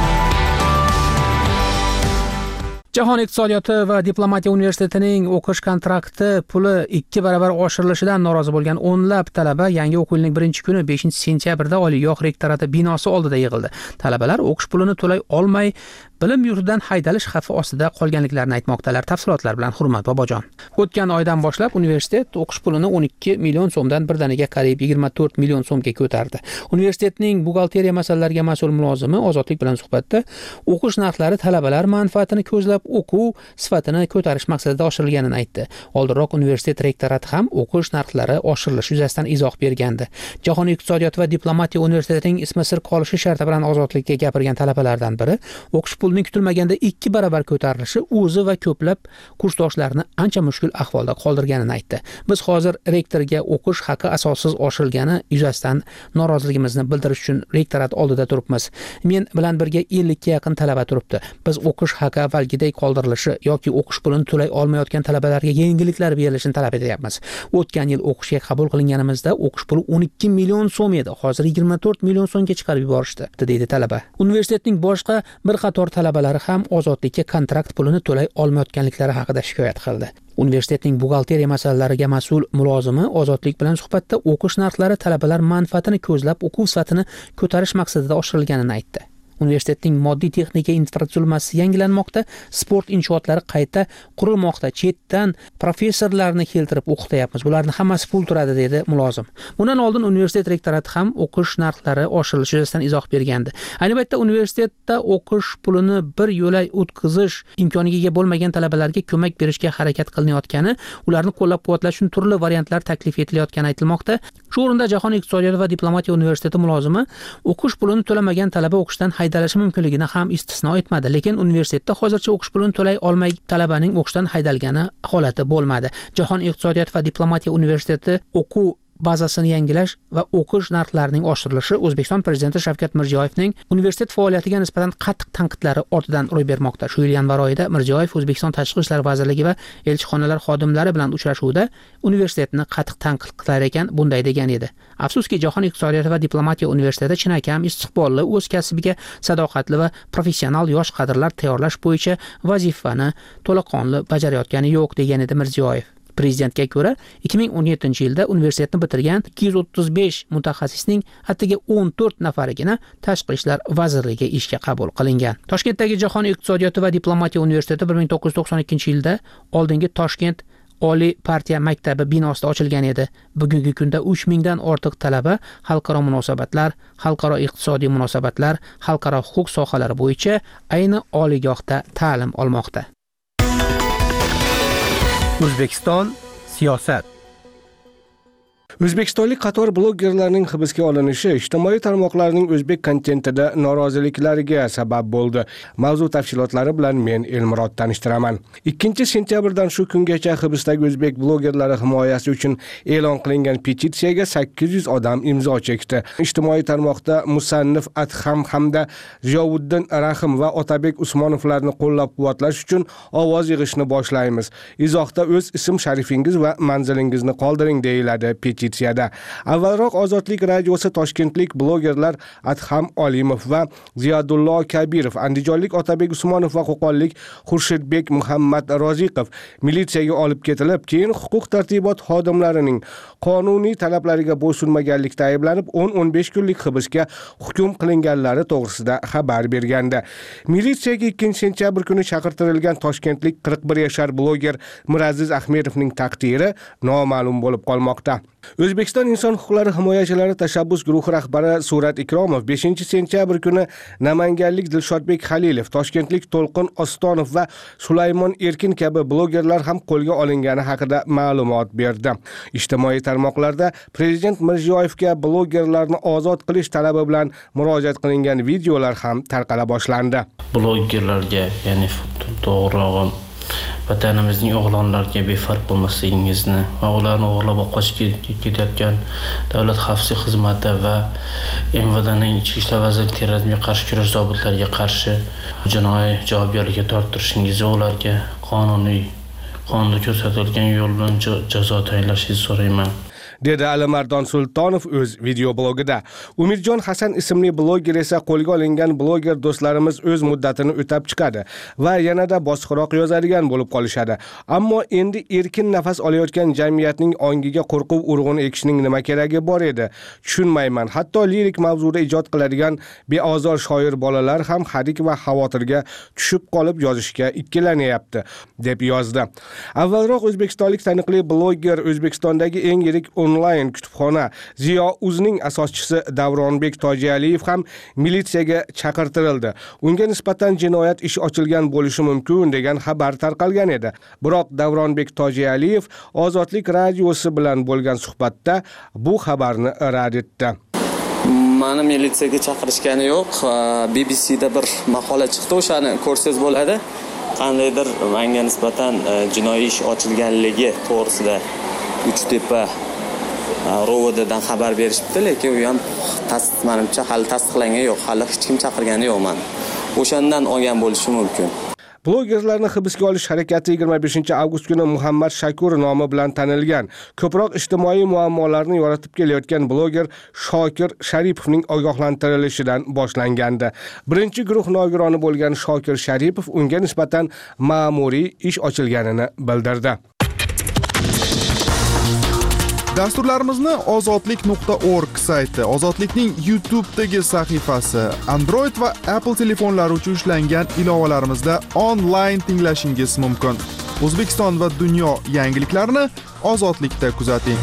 S6: Jahon iqtisodiyoti va diplomatiya universitetining o'qish kontrakti puli ikki barobar oshirilishidan norozi bo'lgan o'nlab talaba yangi o'quv yilining birinchi kuni beshinchi sentyabrda oliygoh rektorati binosi oldida yig'ildi. Talabalar o'qish pulini to'lay olmay bilim yurtidan haydalish xavfi ostida qolganliklarini aytmoqdalar. Tafsilotlar bilan Hurmat Bobojon. O'tgan oydan boshlab universitet o'qish pulini o'n ikki million so'mdan birdaniga qariyb yigirma to'rt million so'mga ko'tardi. Universitetning buxgalteriya masalalariga mas'ul mulozimi Ozodlik bilan suhbatda o'qish narxlari talabalar manfaatini ko'zlab o'quv sifatini ko'tarish maqsadida oshirilganini aytdi. Oldinroq universitet rektorati ham o'qish narxlari oshirilishi yuzasidan izoh bergandi. Jahon iqtisodiyoti va diplomatiya universitetining ismi sir qolishi sharti bilan Ozodlikka gapirgan talabalardan biri o'qish pulining kutilmaganda ikki barobar ko'tarilishi o'zi va ko'plab kursdoshlarini ancha mushkul ahvolda qoldirganini aytdi. Biz hozir rektorga o'qish haqi asossiz oshirilgani yuzasidan noroziligimizni bildirish uchun rektorat oldida turibmiz. Men bilan birga ellikka yaqin talaba turibdi. Biz o'qish haqi avvalgidek qoldirilishi yoki o'qish pulini to'lay olmayotgan talabalarga yengilliklar berilishini talab etyapmiz. O'tgan yil o'qishga qabul qilinganimizda o'qish puli o'n ikki million so'm edi. Hozir yigirma to'rt million so'mga chiqarib yuborishdi, deydi talaba. Universitetning boshqa bir qator talabalari ham Ozodlikka kontrakt pulini to'lay olmayotganliklari haqida shikoyat qildi. Universitetning buxgalteriya masalalariga mas'ul mulozimi Ozodlik bilan suhbatda o'qish narxlari talabalar manfaatini ko'zlab o'quv sifatini ko'tarish maqsadida oshirilganini aytdi. Universitetning moddiy texnika infratuzilmasi yangilanmoqda, sport inshootlari qayta qurilmoqda. Chetdan professorlarni keltirib o'qityapmiz. Bularning hammasi pul turadi, dedi mulozim. Bundan oldin universitet rektorati ham o'qish narxlari oshirilishi yuzasidan izoh bergandi. Ayni paytda universitetda o'qish pulini bir yo'lay o'tkazish imkoniga ega bo'lmagan talabalarga ko'mak berishga harakat qilinayotgani, ularni qo'llab-quvvatlash uchun turli variantlar taklif etilayotgani aytilmoqda. Shu o'rinda Jahon iqtisodiyoti va diplomatiya universiteti mulozimi o'qish pulini to'lamagan talaba o'qishdan haydalishi mumkinligini ham istisno etmadi, lekin universitetda hozircha o'qish pulini to'lay olmay talabaning o'qishdan haydalgani holati bo'lmadi. Jahon iqtisodiyoti va diplomatiya universiteti o'quv bazasini yangilash va o'qish narxlarining oshirilishi O'zbekiston Prezidenti Shavkat Mirziyoyevning universitet faoliyatiga nisbatan qattiq tanqidlari ortidan ro'y bermoqda. Shu yil yanvar oyida Mirziyoyev O'zbekiston Tashqi ishlar vazirligi va elchixonalar xodimlari bilan uchrashuvda universitetni qattiq tanqid qilar ekan, bunday degan edi. Afsuski, Jahon iqtisodiyoti va diplomatiya universiteti chinakam istiqbolli, o'z kasbiga sadoqatli va professional yosh kadrlar tayyorlash bo'yicha vazifani to'laqonli bajarayotgani yo'q degan edi Mirziyoyev. Prezidentga ko'ra, ikki ming o'n yettinchi yilda universitetni bitirgan ikki yuz o'ttiz besh mutaxassisning atigi o'n to'rt nafarigina Tashqi ishlar vazirligiga ishga qabul qilingan. Toshkentdagi Jahon iqtisodiyoti va diplomatiya universiteti bir ming to'qqiz yuz to'qson ikkinchi yilda oldingi Toshkent Oliy partiya maktabi binosida ochilgan edi. Bugungi kunda uch mingdan ortiq talaba xalqaro munosabatlar, xalqaro iqtisodiy munosabatlar, xalqaro huquq sohalari bo'yicha ayni oliygohda ta'lim olmoqda.
S4: O'zbekiston siyosat. O'zbekistonlik qator blogerlarning hibsga olinishi ijtimoiy tarmoqlarning o'zbek kontentida noroziliklariga sabab bo'ldi. Mavzu tafsilotlari bilan men Elmurod tanishtiraman. ikkinchi sentyabrdan shu kungacha hibsdagi o'zbek blogerlari himoyasi uchun e'lon qilingan petitsiyaga sakkiz yuz odam imzo chekdi. Ijtimoiy tarmoqda Musannif Adham hamda Ziyovuddin Rahim va Otabek Usmonovlarni qo'llab-quvvatlash uchun ovoz yig'ishni boshlaymiz. Izohda o'z ism sharifingiz va manzilingizni qoldiring deyiladi petitsiyada. Avvalroq Ozodlik radiosi toshkentlik blogerlar Adham Olimov va Ziyodullo Kabirov, andijonlik Otabek Usmonov va qo'qonlik Xurshidbek Muhammad Roziqov militsiyaga olib ketilib, keyin huquq tartibot xodimlarining qonuniy talablariga bo'ysunmaganlikda ayblanib o'n o'n besh kunlik hibsga hukm qilinganlari to'g'risida xabar bergandi. Militsiyaga ikkinchi sentyabr kuni chaqirtirilgan toshkentlik qirq bir yashar bloger Miraziz Ahmedovning taqdiri noma'lum bo'lib qolmoqda. O'zbekiston inson huquqlari himoyachilari tashabbus guruhi rahbari Surat Ikromov beshinchi sentyabr kuni namanganlik Dilshodbek Halilov, toshkentlik To'lqin Ostonov va Sulaymon Erkin kabi blogerlar ham qo'lga olingani haqida ma'lumot berdi. Ijtimoiy tarmoqlarda Prezident Mirziyoyevga blogerlarni ozod qilish talabi bilan murojaat qilingan videolar ham tarqala boshlandi.
S17: Blogerlarga, ya'ni to'g'rirog'i vatanimizning o'g'lonlariga befarq bo'lmasligingizni va ularni o'g'irlab qochib ketayotgan davlat xavfsizlik xizmati va M V Dning ichki ishlar vazirligi terrorizmga qarshi kurash zobitlariga qarshi jinoiy javobgarlikka torttirishingizni, ularga qonuniy qonunda ko'rsatilgan yo'l bilan jazo tayinlashingizni so'rayman,
S4: dedi Alimardon Sultonov o'z video blogida. Umidjon Hasan ismli bloger esa qo'lga olingan bloger do'stlarimiz o'z muddatini o'tab chiqadi va yanada bosiqroq yozadigan bo'lib qolishadi. Ammo endi erkin nafas olayotgan jamiyatning ongiga qo'rquv urg'uni ekishning nima keragi bor edi? Tushunmayman. Hatto lirik mavzuda ijod qiladigan beozor shoir bolalar ham hadik va xavotirga tushib qolib yozishga ikkilanyapti, deb yozdi. Avvalroq o'zbekistonlik taniqli bloger O'zbekistondagi eng yirik onlayn kutubxona Ziyo Uzning asoschisi Davronbek Tojialiyev ham militsiyaga chaqirtirildi. Unga nisbatan jinoyat ishi ochilgan bo'lishi mumkin degan xabar tarqalgan edi. Biroq Davronbek Tojialiyev Ozodlik radiosi bilan bo'lgan suhbatda bu xabarni rad etdi.
S18: Mani militsiyaga chaqirishgani yo'q. B B C da bir maqola chiqdi, o'shani ko'rsangiz bo'ladi. Qandaydir menga nisbatan jinoiy ish ochilganligi to'g'risida Uchtepa Rovodadan xabar berishibdi, lekin u ham tasdiqlanimcha hali tasdiqlangan yo'q, hali hech kim chaqirgani yo'q meni. O'shandan olgan bo'lishi mumkin.
S4: Blogerlarni hibsga olish harakati yigirma beshinchi avgust kuni Muhammad Shakur nomi bilan tanilgan. Ko'proq ijtimoiy muammolarni yoritib kelayotgan bloger Shokir Sharipovning ogohlantirilishidan boshlangandi. Birinchi guruh nogironi bo'lgan Shokir Sharipov unga nisbatan ma'muriy ish ochilganini bildirdi.
S11: Dasturlarimizni ozodlik nuqta org sayti, Ozodlikning YouTube'dagi sahifasi, Android va Apple telefonlari uchun ishlangan ilovalarimizda onlayn tinglashingiz mumkin. O'zbekiston va dunyo yangiliklarini Ozodlikda kuzating.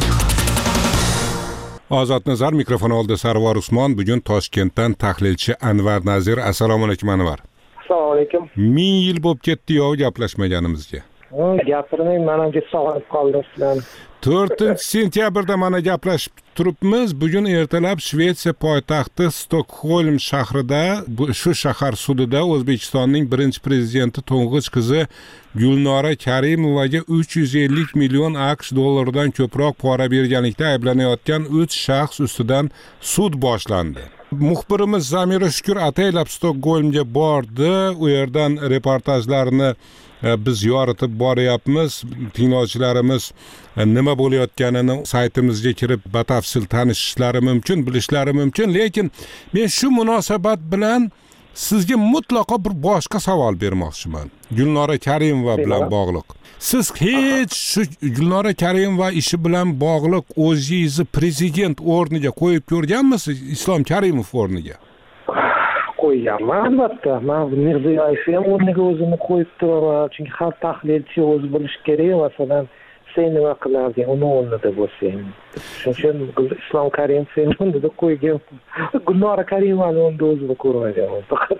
S8: Ozod Nazar mikrofon oldi Sarvar Usmon. Bugun Toshkentdan tahlilchi Anvar Nazir. Assalomu alaykum Anvar.
S19: Assalomu alaykum.
S8: Ming yil bo'lib ketdi-yu gaplashmaganimizga.
S19: Gapirmang, men ham sog'inib qoldim sizlarni.
S8: to'rtinchi sentyabrda mana gaplashib turibmiz. Bugun ertalab Shvetsiya poytaxti Stokholm shahrida, shu shahar sudida O'zbekistonning birinchi prezidenti to'ng'ich qizi Gulnora Karimovaga uch yuz ellik million AQSh dollaridan ko'proq pora berganlikda ayblanayotgan uch shaxs ustidan sud boshlandi. Muxbirimiz Zamira Shukur ataylab Stokgolmga bordi. U yerdan reportajlarni biz yoritib boryapmiz. Tinglovchilarimiz nima bo'layotganini saytimizga kirib batafsil tanishishlari mumkin, bilishlari mumkin. Lekin men shu munosabat bilan sizga mutlaqo bir boshqa savol bermoqchiman. Gulnora Karimova bilan bog'liq. Siz hech shu Gulnora Karimova ishi bilan bog'liq o'zingizni prezident o'rniga qo'yib ko'rganmisiz? Islom Karimov o'rniga?
S19: Qo'yganman albatta. Men Mirziyoyev ham o'rniga o'zimni qo'yib turaman. Chunki har tahlilchi o'zi bilishi kerak, masalan, sen nima qilarding uni o'rnida bo'lsang. Shuning uchun Islom Karimov ham o'rnida qo'ygan. Gulnora Karimovani o'rnida o'zimni ko'rmaganman faqat.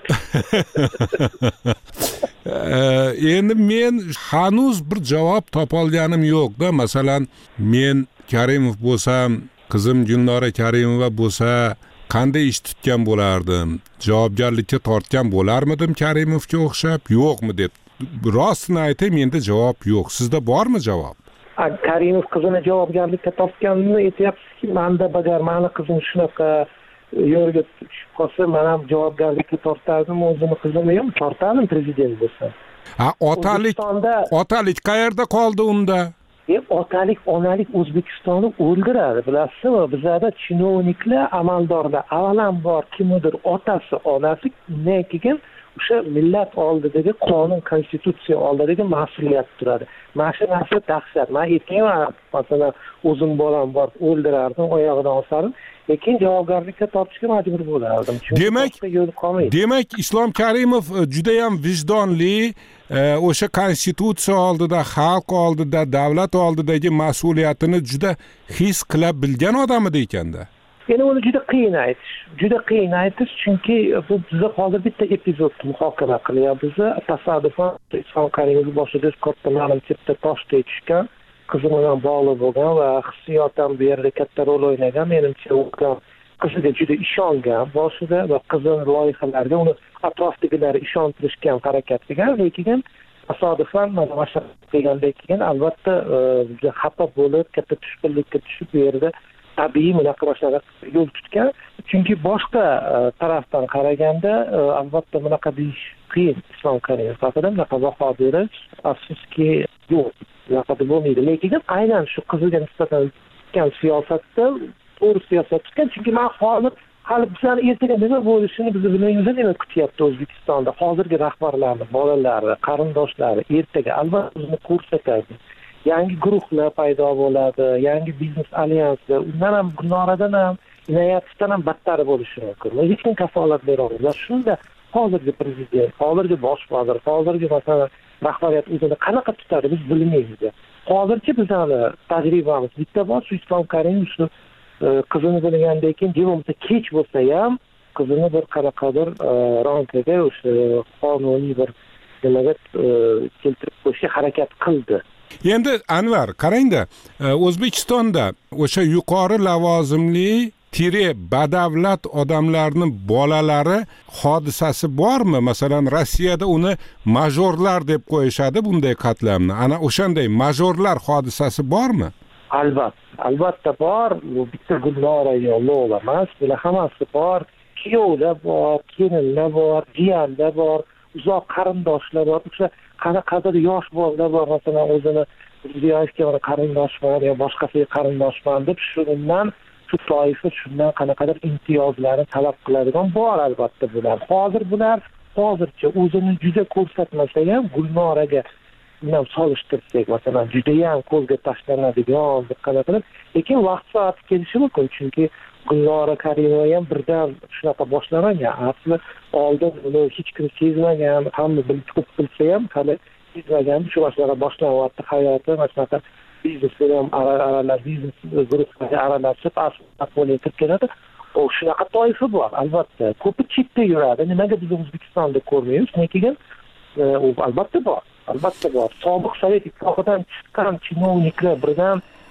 S8: Endi men hanuz bir javob topolganim yo'q-da. Masalan, men Karimov bo'lsam, qizim Gulnora Karimova bo'lsa, qanday ish tutgan bo'lardim? Javobgarlikka tortgan bo'larmidim Karimovga o'xshab, yo'qmi deb. Rostini aytay, menda javob yo'q. Sizda bormi javob?
S19: Karimov qizini javobgarlikka tortganini aytyapsizki, menda bagar mani qizim shunaqa yo'lga tushib qolsa, men ham javobgarlikka tortardim, o'zimni qizimni ham tortardim prezident bo'lsa.
S8: Ha, otalik, otalik qayerda qoldi unda?
S19: E, otalik, onalik O'zbekistonni o'ldiradi, bilasizmi? Bizda chinovniklar, amaldorlar avvalambor kimdir otasi, onasi, undan keyin o'sha millat oldidagi qonun, konstitutsiya oldidagi mas'uliyat turadi. Mana shu narsa dahshat. Men aytayman, masalan, o'zim bolam bor, o'ldirardim, oyog'idan osardim, lekin javobgarlikka tortishga majbur bo'lardim.
S8: Demak, demak Islom Karimov juda ham vijdonli, o'sha konstitutsiya oldida, xalq oldida, davlat oldidagi mas'uliyatini juda his qila bilgan odam edi ekanda.
S19: Endi uni juda qiyin aytish, juda qiyin aytish, chunki bu biza hozir bitta epizodni muhokama qilyapmiz. Tasodifan Islom Karimov boshida katta ma'lum chipta toshday tushgan, qizi bilan bog'liq bo'lgan va hissiyotan bu yerda katta rol o'ynagan. Menimcha u qiziga juda ishongan boshida va qizning loyihalariga uni atrofdagilar ishontirishgan harakat qilgan, lekin tasodifan mana mashaq qilgandan keyin albatta xafa bo'lib, katta tushkunlikka tushib bu yerda tabiiy bunaqa boshqa yo'l tutgan. Chunki boshqa tarafdan qaraganda albatta bunaqa deyish qiyin. Islom Karimov haqida bunaqa baho berish afsuski yo'q. Bunaqa bo'lmaydi. Lekin aynan shu qiziga nisbatan tutgan siyosatda to'g'ri siyosat tutgan. Chunki men hozir hali bizlar ertaga nima bo'lishini biz bilmaymiz, nima kutyapti O'zbekistonda. Hozirgi rahbarlarni, bolalari, qarindoshlari ertaga albatta o'zini ko'rsatadi. Yangi guruhlar paydo bo'ladi, yangi biznes alyanslar, undan ham Gulnoradan ham, Inoyatovdan ham battari bo'lishi mumkin. Hech kim kafolat bera olmaydi. Shunda hozirgi prezident, hozirgi bosh vazir, hozirgi masalan rahbariyat o'zini qanaqa tutadi biz bilmaymiz. Hozirchi bizani tajribamiz bitta bor, shu Islom Karimov shu qizini bilgandan keyin javob kech bo'lsa ham qizini bir qanaqadir rankaga o'sha qonuniy bir nimaga keltirib qo'yishga harakat qildi.
S8: Endi Anvar, qarangda, O'zbekistonda o'sha yuqori lavozimli tire badavlat odamlarning bolalari hodisasi bormi? Masalan, Rossiyada uni majorlar deb qo'yishadi bunday qatlamni. Ana o'shanday majorlar hodisasi bormi?
S19: Albatta, albatta bor. Bu bitta Gulnora yo'q emas, bular hammasi bor. Kuyovlar bor, kelinlar bor, jiyanlar bor, uzoq qarindoshlar bor. O'sha qanaqadir yosh bolalar bor, masalan, o'zini Mirziyoyevga qarindoshman yo boshqasiga qarindoshman deb shundan shu toifa shundan qanaqadir imtiyozlarni talab qiladigan bor albatta bular. Hozir bular hozircha o'zini juda ko'rsatmasa ham Gulnoraga bilan solishtirsak, masalan, juda ham ko'zga tashlanadigan bir qanaqa, lekin vaqt soati kelishi mumkin, chunki Gulnora Karimova ham birdan shunaqa boshlamagan. Asli oldin uni hech kim sezmagan, hamma bilib bilsa ham hali sezmagan, shu vaqtlarda boshlanyapti hayoti, masalan, biznes bilan aralar, biznes guruhlariga aralashib, asli kirib keladi. O shunaqa toifa bor, albatta. Ko'pi chetda yuradi. Nimaga biz O'zbekistonda ko'rmaymiz? Lekin u albatta bor. Albatta bor. Sobiq Sovet ittifoqidan chiqqan chinovniklar birdan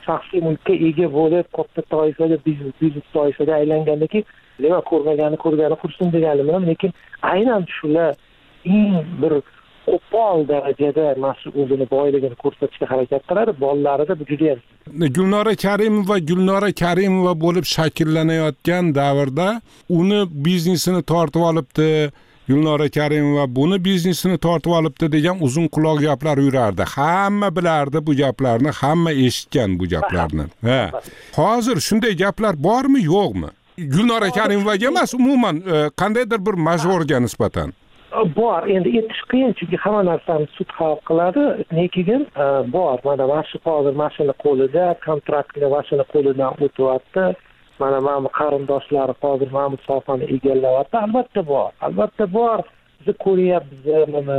S19: shaxsiy mulkka ega bo'lib katta toifaga biznes biznes toifaga aylangandan keyin nima ko'rmagani ko'rgani qursin deganim bilan, lekin aynan shular eng bir qo'pol darajada mas'ul o'zini boyligini ko'rsatishga harakat qiladi. Bolalarida bu juda ham
S8: Gulnora Karimova Gulnora Karimova bo'lib shakllanayotgan davrda uni biznesini tortib olibdi, Gulnora Karimova buni biznesini tortib olibdi degan uzun quloq gaplar yurardi. Hamma bilardi bu gaplarni, hamma eshitgan bu gaplarni. Ha. Hozir shunday gaplar bormi, yo'qmi? Gulnora Karimovaga emas, umuman qandaydir bir majorga nisbatan.
S19: Bor, endi aytish qiyin, chunki hamma narsani sud hal qiladi. Lekin bor, mana shu hozir mashina qo'lida, kontraktlar mashina qo'lidan o'tyapti. Mana mana qarindoshlari hozir mana bu sohani egallayapti. Albatta bor, albatta bor. Biz ko'ryapmiz, mana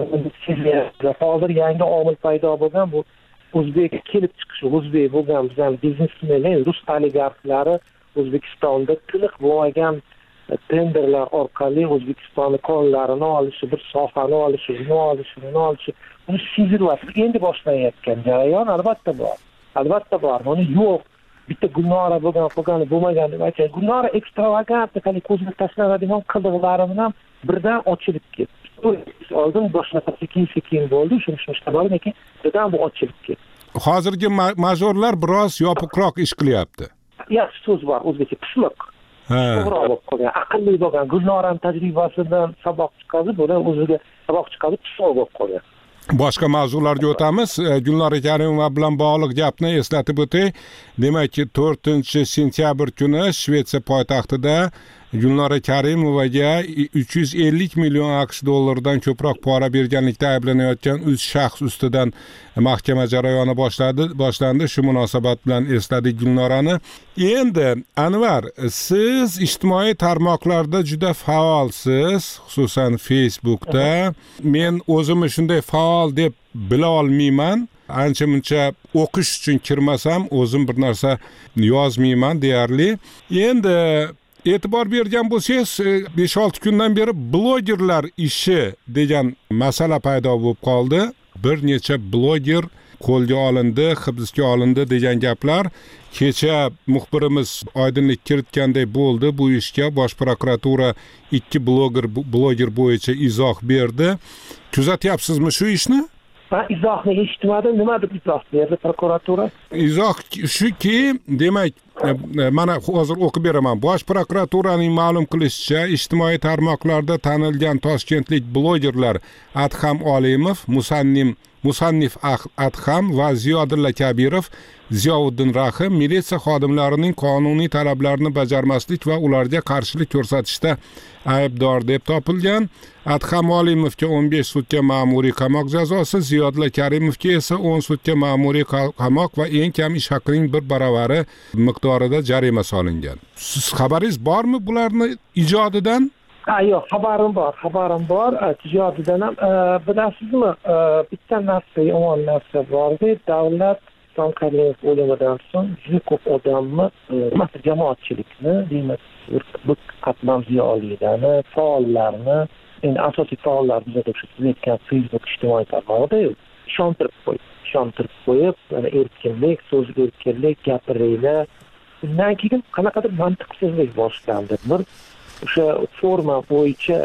S19: hozir yangi omil paydo bo'lgan, bu o'zbek kelib chiqishi, o'zbek bo'lgan bizning biznesmenlar, rus oligarxlari O'zbekistonda tiniq bo'lmagan tenderlar orqali O'zbekistonning qonunlarini olishi, bir sohani olishi, uni olishi, uni olishi, buni sezilyapti. Endi boshlanayotgan jarayon albatta bor. Albatta bor. Buni yo'q. Bitta Gulnora bo'lgan, qolgani bo'lmagan deb aytay. Gulnora ekstravagant, qani ko'zga tashlanadigan qildiqlari bilan birdan ochilib ketdi. Oldin boshqa sekin-sekin bo'ldi, shunishmishda bor, lekin birdan bu ochilib ketdi.
S8: Hozirgi majorlar biroz yopiqroq ish qilyapti.
S19: Yaxshi so'z bor, o'zbekcha pismiq. To'g'ri olib qolgan, aqlli bo'lgan, Gulnoraning tajribasidan saboq chiqadi, bular o'ziga saboq chiqadi, pismiq bo'lib qolgan.
S8: Boshqa mavzularga o'tamiz. Gulnora Karimova bilan bog'liq gapni eslatib o'tay. Demak, to'rtinchi sentyabr kuni Shvetsiya poytaxtida Gulnora Karimovaga uch yuz ellik million AQSh dollaridan ko'proq pora berganlikda ayblanayotgan uch shaxs ustidan mahkama jarayoni boshladi, boshlandi. Shu munosabat bilan esladik Gulnorani. Endi Anvar, siz ijtimoiy tarmoqlarda juda faolsiz, xususan Facebookda. Men o'zimni shunday faol deb bila olmayman. Ancha-muncha o'qish uchun kirmasam, o'zim bir narsa yozmayman deyarli. Endi e'tibor bergan bo'lsangiz, besh olti kundan beri blogerlar ishi degan masala paydo bo'lib qoldi. Bir necha bloger qo'lga olindi, hibsga olindi degan gaplar. Kecha muxbirimiz oydinlik kiritganday bo'ldi bu ishga. Bosh prokuratura ikki bloger bloger bo'yicha izoh berdi. Kuzatyapsizmi shu ishni?
S19: Ben izohni eshitmadim. Nima deb izoh berdi prokuratura?
S8: Izoh shuki, demak, mana hozir o'qib beraman. Bosh prokuraturaning ma'lum qilishicha, ijtimoiy tarmoqlarda tanilgan toshkentlik blogerlar Adham Olimov, Musannim Musannif Adham va Ziyodulla Kabirov, Ziyovuddin Rahim militsiya xodimlarining qonuniy talablarini bajarmaslik va ularga qarshilik ko'rsatishda aybdor deb topilgan. Adham Olimovga o'n besh sutka ma'muriy qamoq jazosi, Ziyodulla Karimovga esa o'n sutka ma'muriy qamoq va eng kam ish haqining bir baravari miqdorida jarima solingan. Siz xabaringiz bormi bularni ijodidan?
S19: Ha, yo'q, xabarim bor, xabarim bor. Tijoridan ham bilasizmi, bitta narsa, yomon narsa bordi. Davlat Islom Karimov o'limidan so'ng juda ko'p odamni, jamoatchilikni, deymiz, bir qatlam ziyolilarni, faollarni, endi asosiy faollar bizda deb aytgan Facebook ijtimoiy tarmog'ida ishontirib qo'yib, ishontirib qo'yib, mana erkinlik, so'z erkinlik, gapiringlar. Undan keyin qanaqadir mantiqsizlik boshlandi. Bir o'sha forma bo'yicha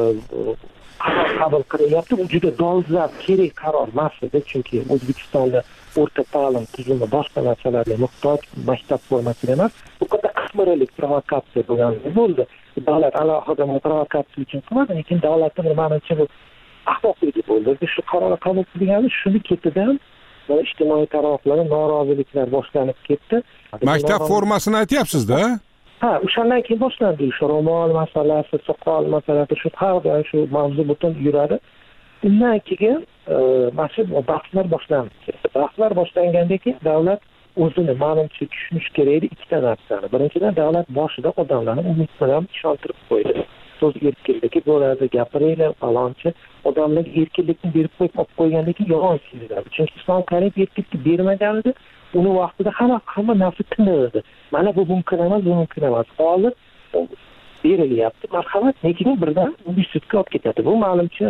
S19: qaror qabul qilyapti. Bu juda dolzarb, kerak qaror emas edi, chunki O'zbekistonda o'rta ta'lim tizimi boshqa narsalarga muhtoj, maktab formasi emas. Bu qadar qismirilik, provokatsiya bo'lgan bo'ldi. Davlat alohida provokatsiya uchun qilmadi, lekin davlatning bir manimcha bu axloqligi bo'ldi. Shu qaror qabul qilgani shuni ketidan ijtimoiy tarmoqlarda noroziliklar boshlanib ketdi.
S8: Maktab formasini aytyapsiz-da?
S19: Ha, o'shandan keyin boshlandi. Shu ro'mol masalasi, soqol masalasi, shu har bilan shu mavzu butun yuradi. Undan keyin mas'ul bahslar boshlandi. Bahslar boshlangandan keyin davlat o'zini ma'lumcha tushunish kerak edi ikkita narsani. Birinchidan, davlat boshida odamlarni umid bilan ishontirib qo'ydi. So'z erkinligi bo'ladi, gapiringlar, falonchi. Odamlarga erkinlikni berib qo'yib olib qo'ygandan keyin yolg'on seziladi. Chunki Islom Karimov erkinlikni bermagan edi. Uni vaqtida hamma hamma narsa tinirdi. Mana bu mumkin emas, bu mumkin emas. Hozir berilyapti. Marhamat, lekin birdan universitetga olib ketadi. Bu ma'lumcha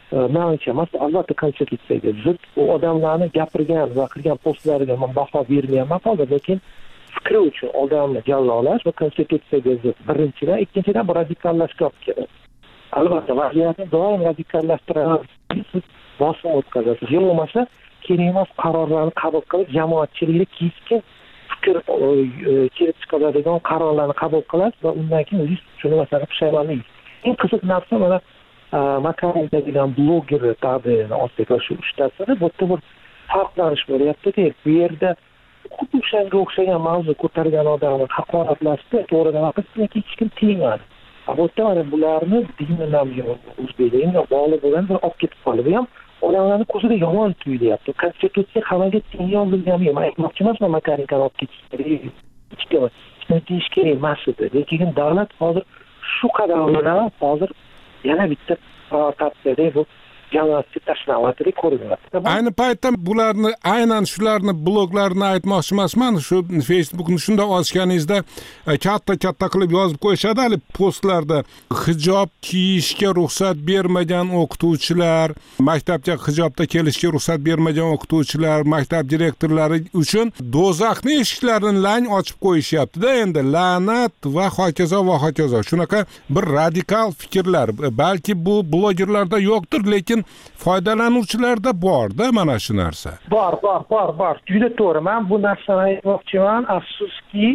S19: menimcha emas, albatta konstitutsiyaga zid. U odamlarni gapirgan va qilgan postlariga men baho bermayman hozir, lekin fikri uchun odamni jallolash va konstitutsiyaga zid. Birinchidan, ikkinchidan bu radikallashga olib keladi. Albatta vaziyatni doim radikallashtirasiz, bosim o'tkazasiz. Yo'q bo'lmasa kerak emas qarorlarni qabul qilib, jamoatchilikni keskin fikr kelib chiqadigan qarorlarni qabul qilasiz va undan keyin o'zingiz shuni masalan pushaymonlik. Eng qiziq narsa mana Makarin degan bloger tabiini olsak, shu uchtasida bu yerda bir farqlanish bo'lyapti-da. Bu yerda xuddi o'shanga o'xshagan mavzu ko'targan odamni haqoratlashda to'g'ridan haqida hech kim tegmadi. Bu yerda mana bularni dinni ham yo'q, o'zbeklarga bog'liq bo'lgan bir olib ketib qoldi. Bu ham odamlarni ko'zida yomon tuyulyapti. Konstitutsiya hammaga teng yozilgan emas. Aytmoqchi emasman, Makarin olib ketish kerak. Hech kim deyish kerak emas edi. Lekin davlat hozir shu qadar bilan hozir yana bitta provokatsiyada bu jamoatchilik tashlayotgandek ko'rinyapti.
S8: Ayni paytda bularni aynan shularni bloglarni aytmoqchi emasman. Shu Facebookni shunda ochganingizda katta-katta qilib yozib qo'yishadi hali postlarda. Hijob kiyishga ruxsat bermagan o'qituvchilar, maktabga hijobda kelishga ruxsat bermagan o'qituvchilar, maktab direktorlari uchun do'zaxning eshiklarini lang ochib qo'yishyapti-da endi. La'nat va hokazo va hokazo. Shunaqa bir radikal fikrlar. Balki bu blogerlarda yo'qdir, lekin foydalanuvchilarda bor-da mana shu narsa.
S19: Bor, bor, bor, bor. Juda to'g'ri. Men bu narsani aytmoqchiman. Afsuski,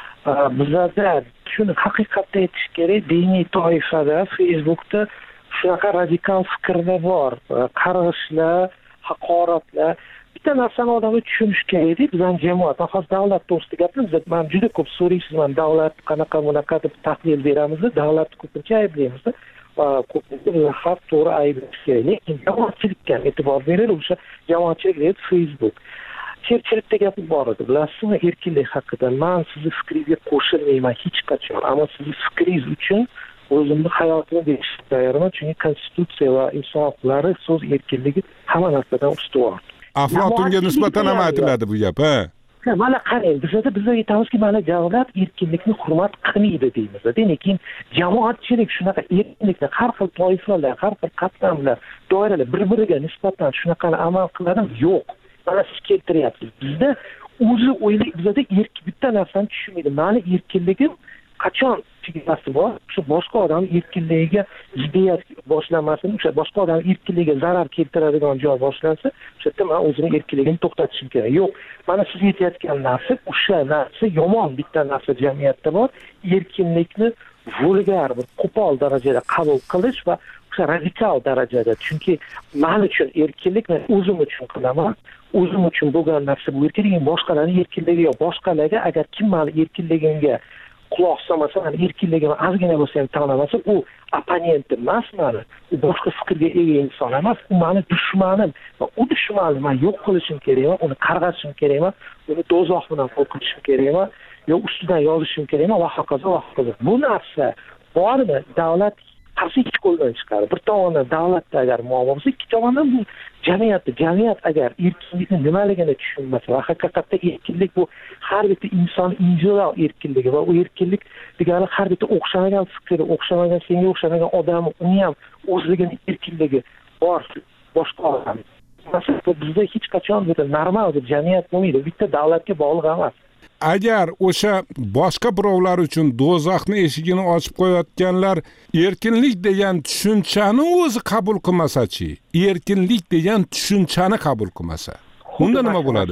S19: bizda shuni haqiqatda aytish kerak, diniy toifada Facebookda shunaqa radikal fikrlar bor. Qarg'ishlar, haqoratlar. Bitta narsani odamlar tushunish kerak-da, bizning jamoat, hozir davlat to'g'risida gapiramiz. Men juda ko'p so'raysiz, men davlat qanaqa bunaqa deb tahlil beramiz, davlatni ko'pincha ayblaymiz. Ko'pincha xalq to'g'ri ayblash kerak. Lekin jamoatchilikka e'tibor beradi, o'sha jamoatchilik deydi Facebook. Cherchilikda gap bor edi. Bilasizmi, erkinlik haqida men sizni fikringizga qo'shilmayman hech qachon, ammo sizni fikringiz uchun o'zimni hayotimni berishga tayyorman, chunki konstitutsiya va inson huquqlari, so'z erkinligi hamma narsadan ustuvor.
S8: Aflotunga nisbatan ham aytiladi bu gap, ha?
S19: Mana qarang, bizda biz aytamizki, mana davlat erkinlikni hurmat qilmaydi deymiz. Lekin jamoatchilik shunaqa erkinlikni har xil toifalar, har xil qatlamlar, doiralar bir-biriga nisbatan shunaqa amal qiladimi? Yo'q. Mana siz keltiryapsiz. Bizda o'zi o'ylaydi, bizda erkin bitta narsani tushunmaydi. Mani erkinligim qachon chegarasi bor? Shu boshqa odam erkinligiga ziddiyat boshlanmasin, o'sha boshqa odam erkinligiga zarar keltiradigan joy boshlansa, o'sha yerda men o'zining erkinligini to'xtatishim kerak. Yo'q, mana siz aytayotgan narsa, o'sha narsa yomon bitta narsa jamiyatda bor. Erkinlikni vulgar, bir qo'pol darajada qabul qilish va o'sha radikal darajada. Chunki men uchun erkinlik men o'zim uchun qilaman. O'zim uchun bo'lgan narsa bu erkinlik, boshqalarning erkinligi yo'q. Boshqalarga agar kim meni erkinligimga quloq solmasa, meni erkinligimni ozgina bo'lsa ham tanlamasa, u opponent emas meni. U boshqa fikrga ega inson emas, u meni dushmanim. Va u dushmanni men yo'q qilishim kerakmi, uni qarg'ashim kerakmi, uni do'zax bilan qo'rqitishim kerakmi, yo ustidan yozishim kerakmi va hokazo va hokazo. Bu narsa bormi? Davlat qarshi ikki qo'ldan chiqadi. Bir tomondan davlatda agar muammo bo'lsa, ikki tomondan bu jamiyatda, jamiyat agar erkinlikni nimaligini tushunmasa va haqiqatda erkinlik bu har bitta inson individual erkinligi va u erkinlik degani har bitta o'xshamagan fikri, o'xshamagan senga o'xshamagan odam, uni ham o'zligini erkinligi bor boshqa odam. Masalan, bizda hech qachon bir normal bir jamiyat bo'lmaydi, bitta davlatga bog'liq emas.
S8: Agar o'sha boshqa birovlar uchun do'zaxni eshigini ochib qo'yayotganlar erkinlik degan tushunchani o'zi qabul qilmasa-chi, erkinlik degan tushunchani qabul qilmasa, unda nima bo'ladi?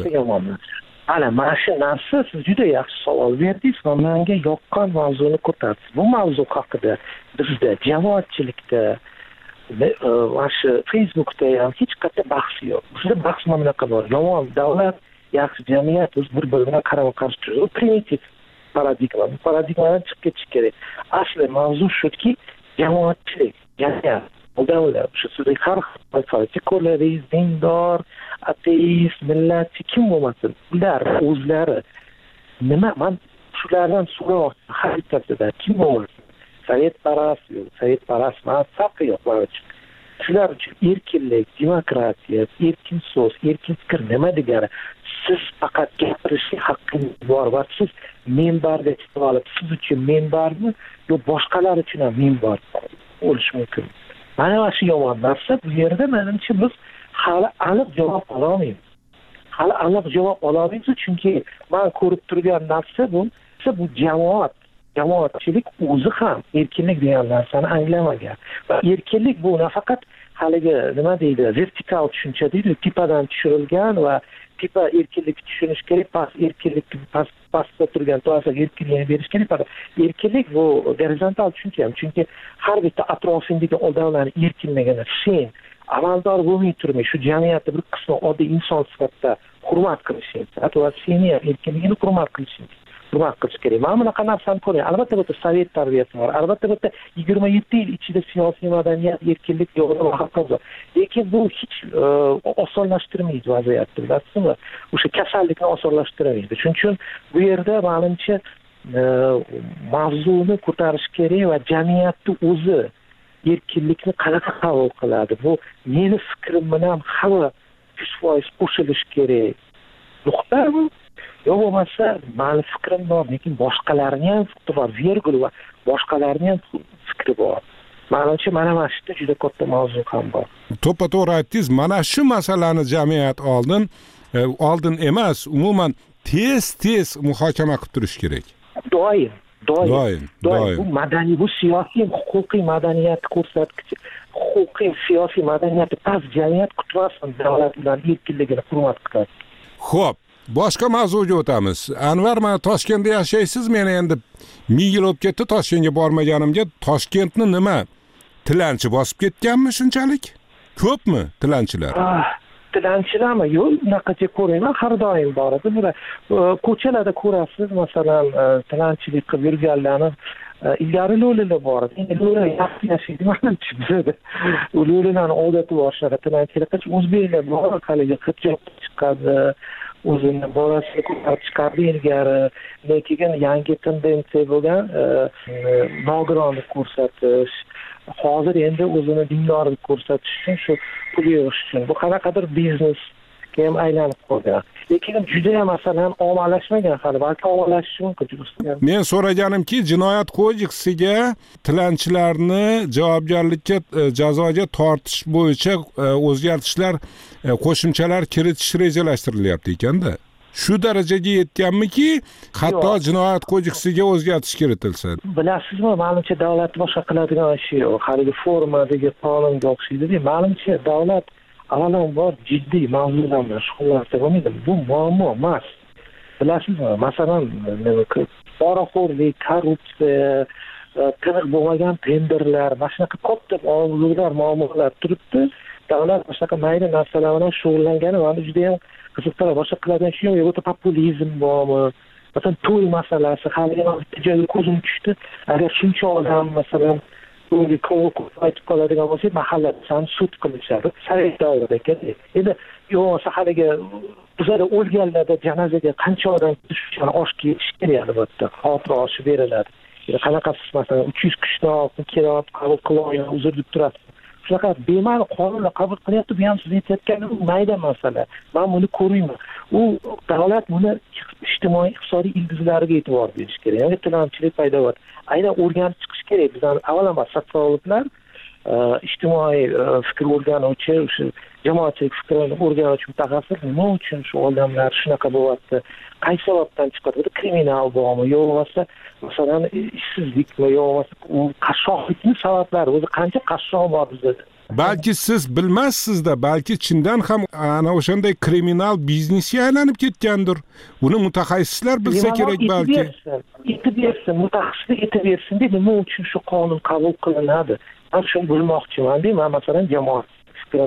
S19: Ana mana shu narsa, siz juda yaxshi savol berdingiz va menga yoqqan mavzuni ko'tardingiz. Bu mavzu haqida bizda jamoatchilikda va shu Facebookda ham hech qanday bahs yo'q. Bizda bahs mana bunaqa bor. Yomon davlat, yaxshi jamiyat o'z bir-biriga qarama-qarshi turadi. Primitiv paradigma. Bu paradigmadan chiqib ketish kerak. Asli mavzu shuki, jamoatchilik, jamiyat, odamlar, shu sizning har xil sekularist, dindor, ateist, millatchi kim bo'lmasin, ular o'zlari nima, men shulardan so'ramoqchi, har bittasida kim bo'lmasin, sovetparast yo'q, sovetparast emas, farqi yo'q mana uchun. Shular uchun erkinlik, demokratiya, erkin so'z, erkin fikr nima degani? Siz faqat gapirishga haqqingiz bor va siz minbarga chiqib olib, siz uchun minbarmi yo boshqalar uchun ham minbar bo'lishi mumkin. mana shu yomon narsa. Bu yerda menimcha biz hali aniq javob ololmaymiz. Hali aniq javob ololmaymiz, chunki men ko'rib turgan narsa bu bu jamoat jamoatchilik o'zi ham erkinlik degan narsani anglamagan. Va erkinlik bu nafaqat haligi nima deydi, vertikal tushuncha deydi, tepadan tushirilgan va tepa erkinlik tushunish kerak, past erkinlik past pastda turgan toifaga erkinlikni berish kerak. Erkinlik bu gorizontal tushuncha ham, chunki har bitta atrofingdagi odamlarni erkinligini sen amaldor bo'lmay turmay shu jamiyatda bir qismi oddiy inson sifatida hurmat qilishing, va seni ham erkinligini hurmat qilishing. hurmat qilish kerak. Mana bunaqa narsani ko'ring. Albatta bu sovet tarbiyasi bor. Albatta bu yigirma yetti yil ichida siyosiy madaniyat, erkinlik yo'lida vaqt. Lekin bu hech osonlashtirmaydi vaziyatni, bilasizmi? O'sha kasallikni osonlashtirmaydi. Shuning uchun bu yerda menimcha mavzuni ko'tarish kerak va jamiyatni o'zi erkinlikni qanaqa qabul qiladi? Bu meni fikrim bilan hamma yuz foiz qo'shilish kerak. Nuqta bu. Yo'q bo'lmasa, meni fikrim bor, lekin boshqalarning ham fikri bor, virgul va boshqalarning ham fikri bor. Menimcha mana mana shu juda katta mavzu ham bor.
S8: To'ppa-to'g'ri aytdingiz. Mana shu masalani jamiyat oldin, oldin emas, umuman tez-tez muhokama qilib turish kerak.
S19: Doim, doim,
S8: doim, doim.
S19: Bu madaniy, bu siyosiy, huquqiy madaniyatni ko'rsatkichi, huquqiy siyosiy madaniyatni past jamiyat kutmasin, davlat bilan erkinligini hurmat qiladi.
S8: Xo'p, boshqa mavzuga o'tamiz. Anvar, mana Toshkentda yashaysiz. Men endi ming yil o'tib ketdi Toshkentga bormaganimga. Toshkentni nima? Tilanchi bosib ketganmi shunchalik? Ko'pmi tilanchilar?
S19: Ah, tilanchilarmi? Yo'q, unaqacha ko'rayman, har doim bor edi. Ko'chalarda ko'rasiz, masalan, tilanchilik qilib yurganlarni ilgari lo'lilar bor edi. Endi lo'lilar yaxshi yashaydi, menimcha bizda. Lo'lilarning odati bor shunaqa tilanchilik qilish. O'zbeklar bor, haligi hijab chiqadi. O'zini bolasiga ko'tarib chiqardi ilgari, lekin yangi tendensiya bo'lgan nogironlik ko'rsatish, hozir endi o'zini dindorlik ko'rsatish uchun shu pul yig'ish uchun bu qanaqadir biznesga ham aylanib qolgan. Lekin juda ham masalan ommalashmagan hali, balki ommalashishi mumkin.
S8: Men so'raganimki, jinoyat kodeksiga tilanchilarni javobgarlikka, jazoga tortish bo'yicha o'zgartishlar, qo'shimchalar kiritish rejalashtirilyapti ekanda. Shu darajaga yetganmiki, hatto jinoyat kodeksiga o'zgartish kiritilsa.
S19: Bilasizmi, menimcha davlat boshqa qiladigan ishi yo'q. Haligi formadagi qonunga o'xshaydi. Menimcha davlat avvalambor jiddiy mavzular bilan shug'ullansa bo'lmaydi. Bu muammo emas. Bilasizmi, masalan, poraxo'rlik, korrupsiya, tiniq bo'lmagan tenderlar, mana shunaqa katta mavzular, muammolar turibdi. Davlat boshqa mayli narsalar bilan shug'ullangani meni juda ham qiziqtiradi. Boshqa qiladigan ish yo'q. Yo'qsa populizm bormi? Masalan, to'y masalasi hali ham joyga ko'zim tushdi. Agar shuncha odam masalan unga qaytib qoladigan bo'lsa, mahallada sud qilishadi. Sovet davrida edi. Endi yo'qsa haligi bizada o'lganlarda janozaga qancha odam tushishini osh kiyitish kerak albatta. Xotira oshi beriladi. Qanaqasiz masalan uch yuz qishloqni kirib qabul qilib, uzr deb turasiz. Shunaqa bema'ni qonunlar qabul qilyapti, bu ham siz aytayotganingiz mayda masala. Men buni ko'rmayman. U davlat buni ijtimoiy iqtisodiy ildizlariga e'tibor berish kerak. Ya'ni tilanchilik paydo bo'ladi. Aynan o'rganib chiqish kerak. Bizlar avvalambor sotsiologlar, ijtimoiy fikr o'rganuvchi, o'sha jamoatchilik fikrini o'rganuvchi mutaxassis nima uchun shu odamlar shunaqa bo'lyapti? Qaysi sababdan chiqadi? Kriminal bormi, yo'qsa masalan ishsizlikmi, yo'qsa qashshoqlikning sabablari o'zi qancha qashshoq bor bizda?
S8: Balki siz bilmassizda, balki chindan ham ana o'shanday kriminal biznesga aylanib ketgandir. Buni mutaxassislar bilsa kerak balki.
S19: Aytib bersin, mutaxassislar aytib bersin, nima uchun shu qonun qabul qilinadi? Men shuni bilmoqchiman, deyman, masalan jamoat fikri,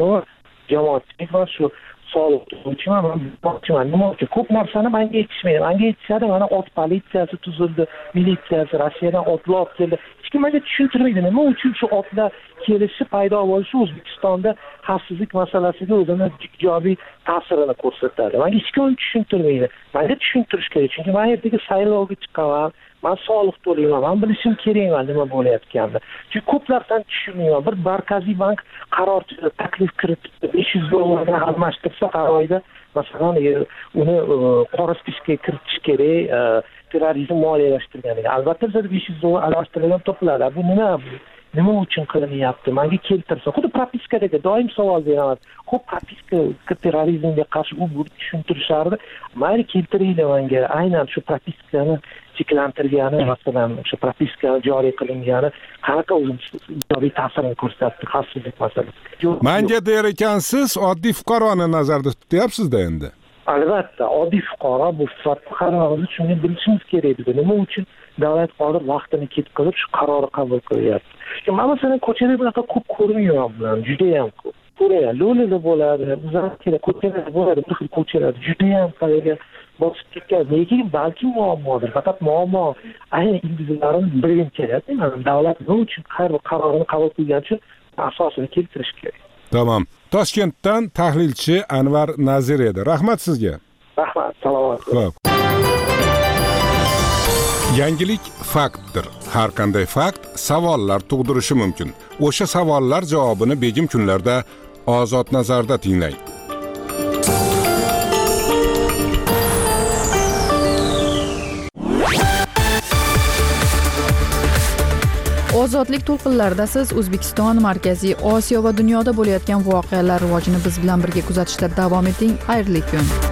S19: jamoatchilik va shu soliq to'lovchiman, men bilmoqchiman. Nima uchun ko'p narsani menga aytishmaydi. Menga aytishadi, mana ot politsiyasi tuzildi, militsiyasi Rossiyadan otlar keldi. Hech kim menga tushuntirmaydi, nima uchun shu otlar kelishi paydo bo'lishi O'zbekistonda xavfsizlik masalasiga o'zini ijobiy ta'sirini ko'rsatadi. Menga hech kim tushuntirmaydi. Menga tushuntirish kerak, chunki men ertaga saylovga chiqaman. Men soliq to'layman. Men bilishim kerakman nima bo'layotganini. Chunki ko'plardan tushunmayman. Bir Markaziy bank qaror taklif kiritdi, besh yuz dollarga almashtirsa har oyda masalan uni qora spiskga kiritish kerak, terrorizm moliyalashtirganiga. Albatta bizda besh yuz dollar almashtirilgan topiladi. Bu nima? nima uchun qilinyapti manga keltirsa, xuddi propiskadagi doim savol beraman. Xo'p, propiska terrorizmga qarshi u bu tushuntirishardi. Mayli keltiringlar menga aynan shu propiskani cheklantirgani, masalan, o'sha propiska joriy qilingani qanaqa o'zini ijobiy ta'sirini ko'rsatdi xavfsizlik masalasi.
S8: Menga der ekansiz, oddiy fuqaroni nazarda tutyapsiz-da endi.
S19: Albatta, oddiy fuqaro bu sifatda har vaqt shuni bilishimiz kerak edi. Nima uchun davlat qodir vaqtini ketkazib shu qarorni qabul qilyapti? Men masalan ko'chada bunaqa ko'p ko'rmayman bilan, juda ham ko'p. Ko'raya, lo'lida bo'ladi, uzatda ko'chada bo'ladi, bir xil ko'chalar juda ham qayerga bosib ketgan. Lekin balki muammodir. Faqat muammo aynan ildizlarni bilgim kerak. Davlat nima uchun har bir qarorini qabul qilgani uchun asosini keltirish kerak.
S8: Tamam. Toshkentdan tahlilchi Anvar Nazir edi. Rahmat sizga.
S19: Rahmat, salomat bo'ling.
S8: Yangilik faktdir. Har qanday fakt savollar tug'dirishi mumkin. O'sha savollar javobini begim kunlarda Ozod nazarda tinglang.
S1: Ozodlik to'lqinlarida siz O'zbekiston, Markaziy Osiyo va dunyoda bo'layotgan voqealar rivojini biz bilan birga kuzatishda davom eting. Xayrli kun.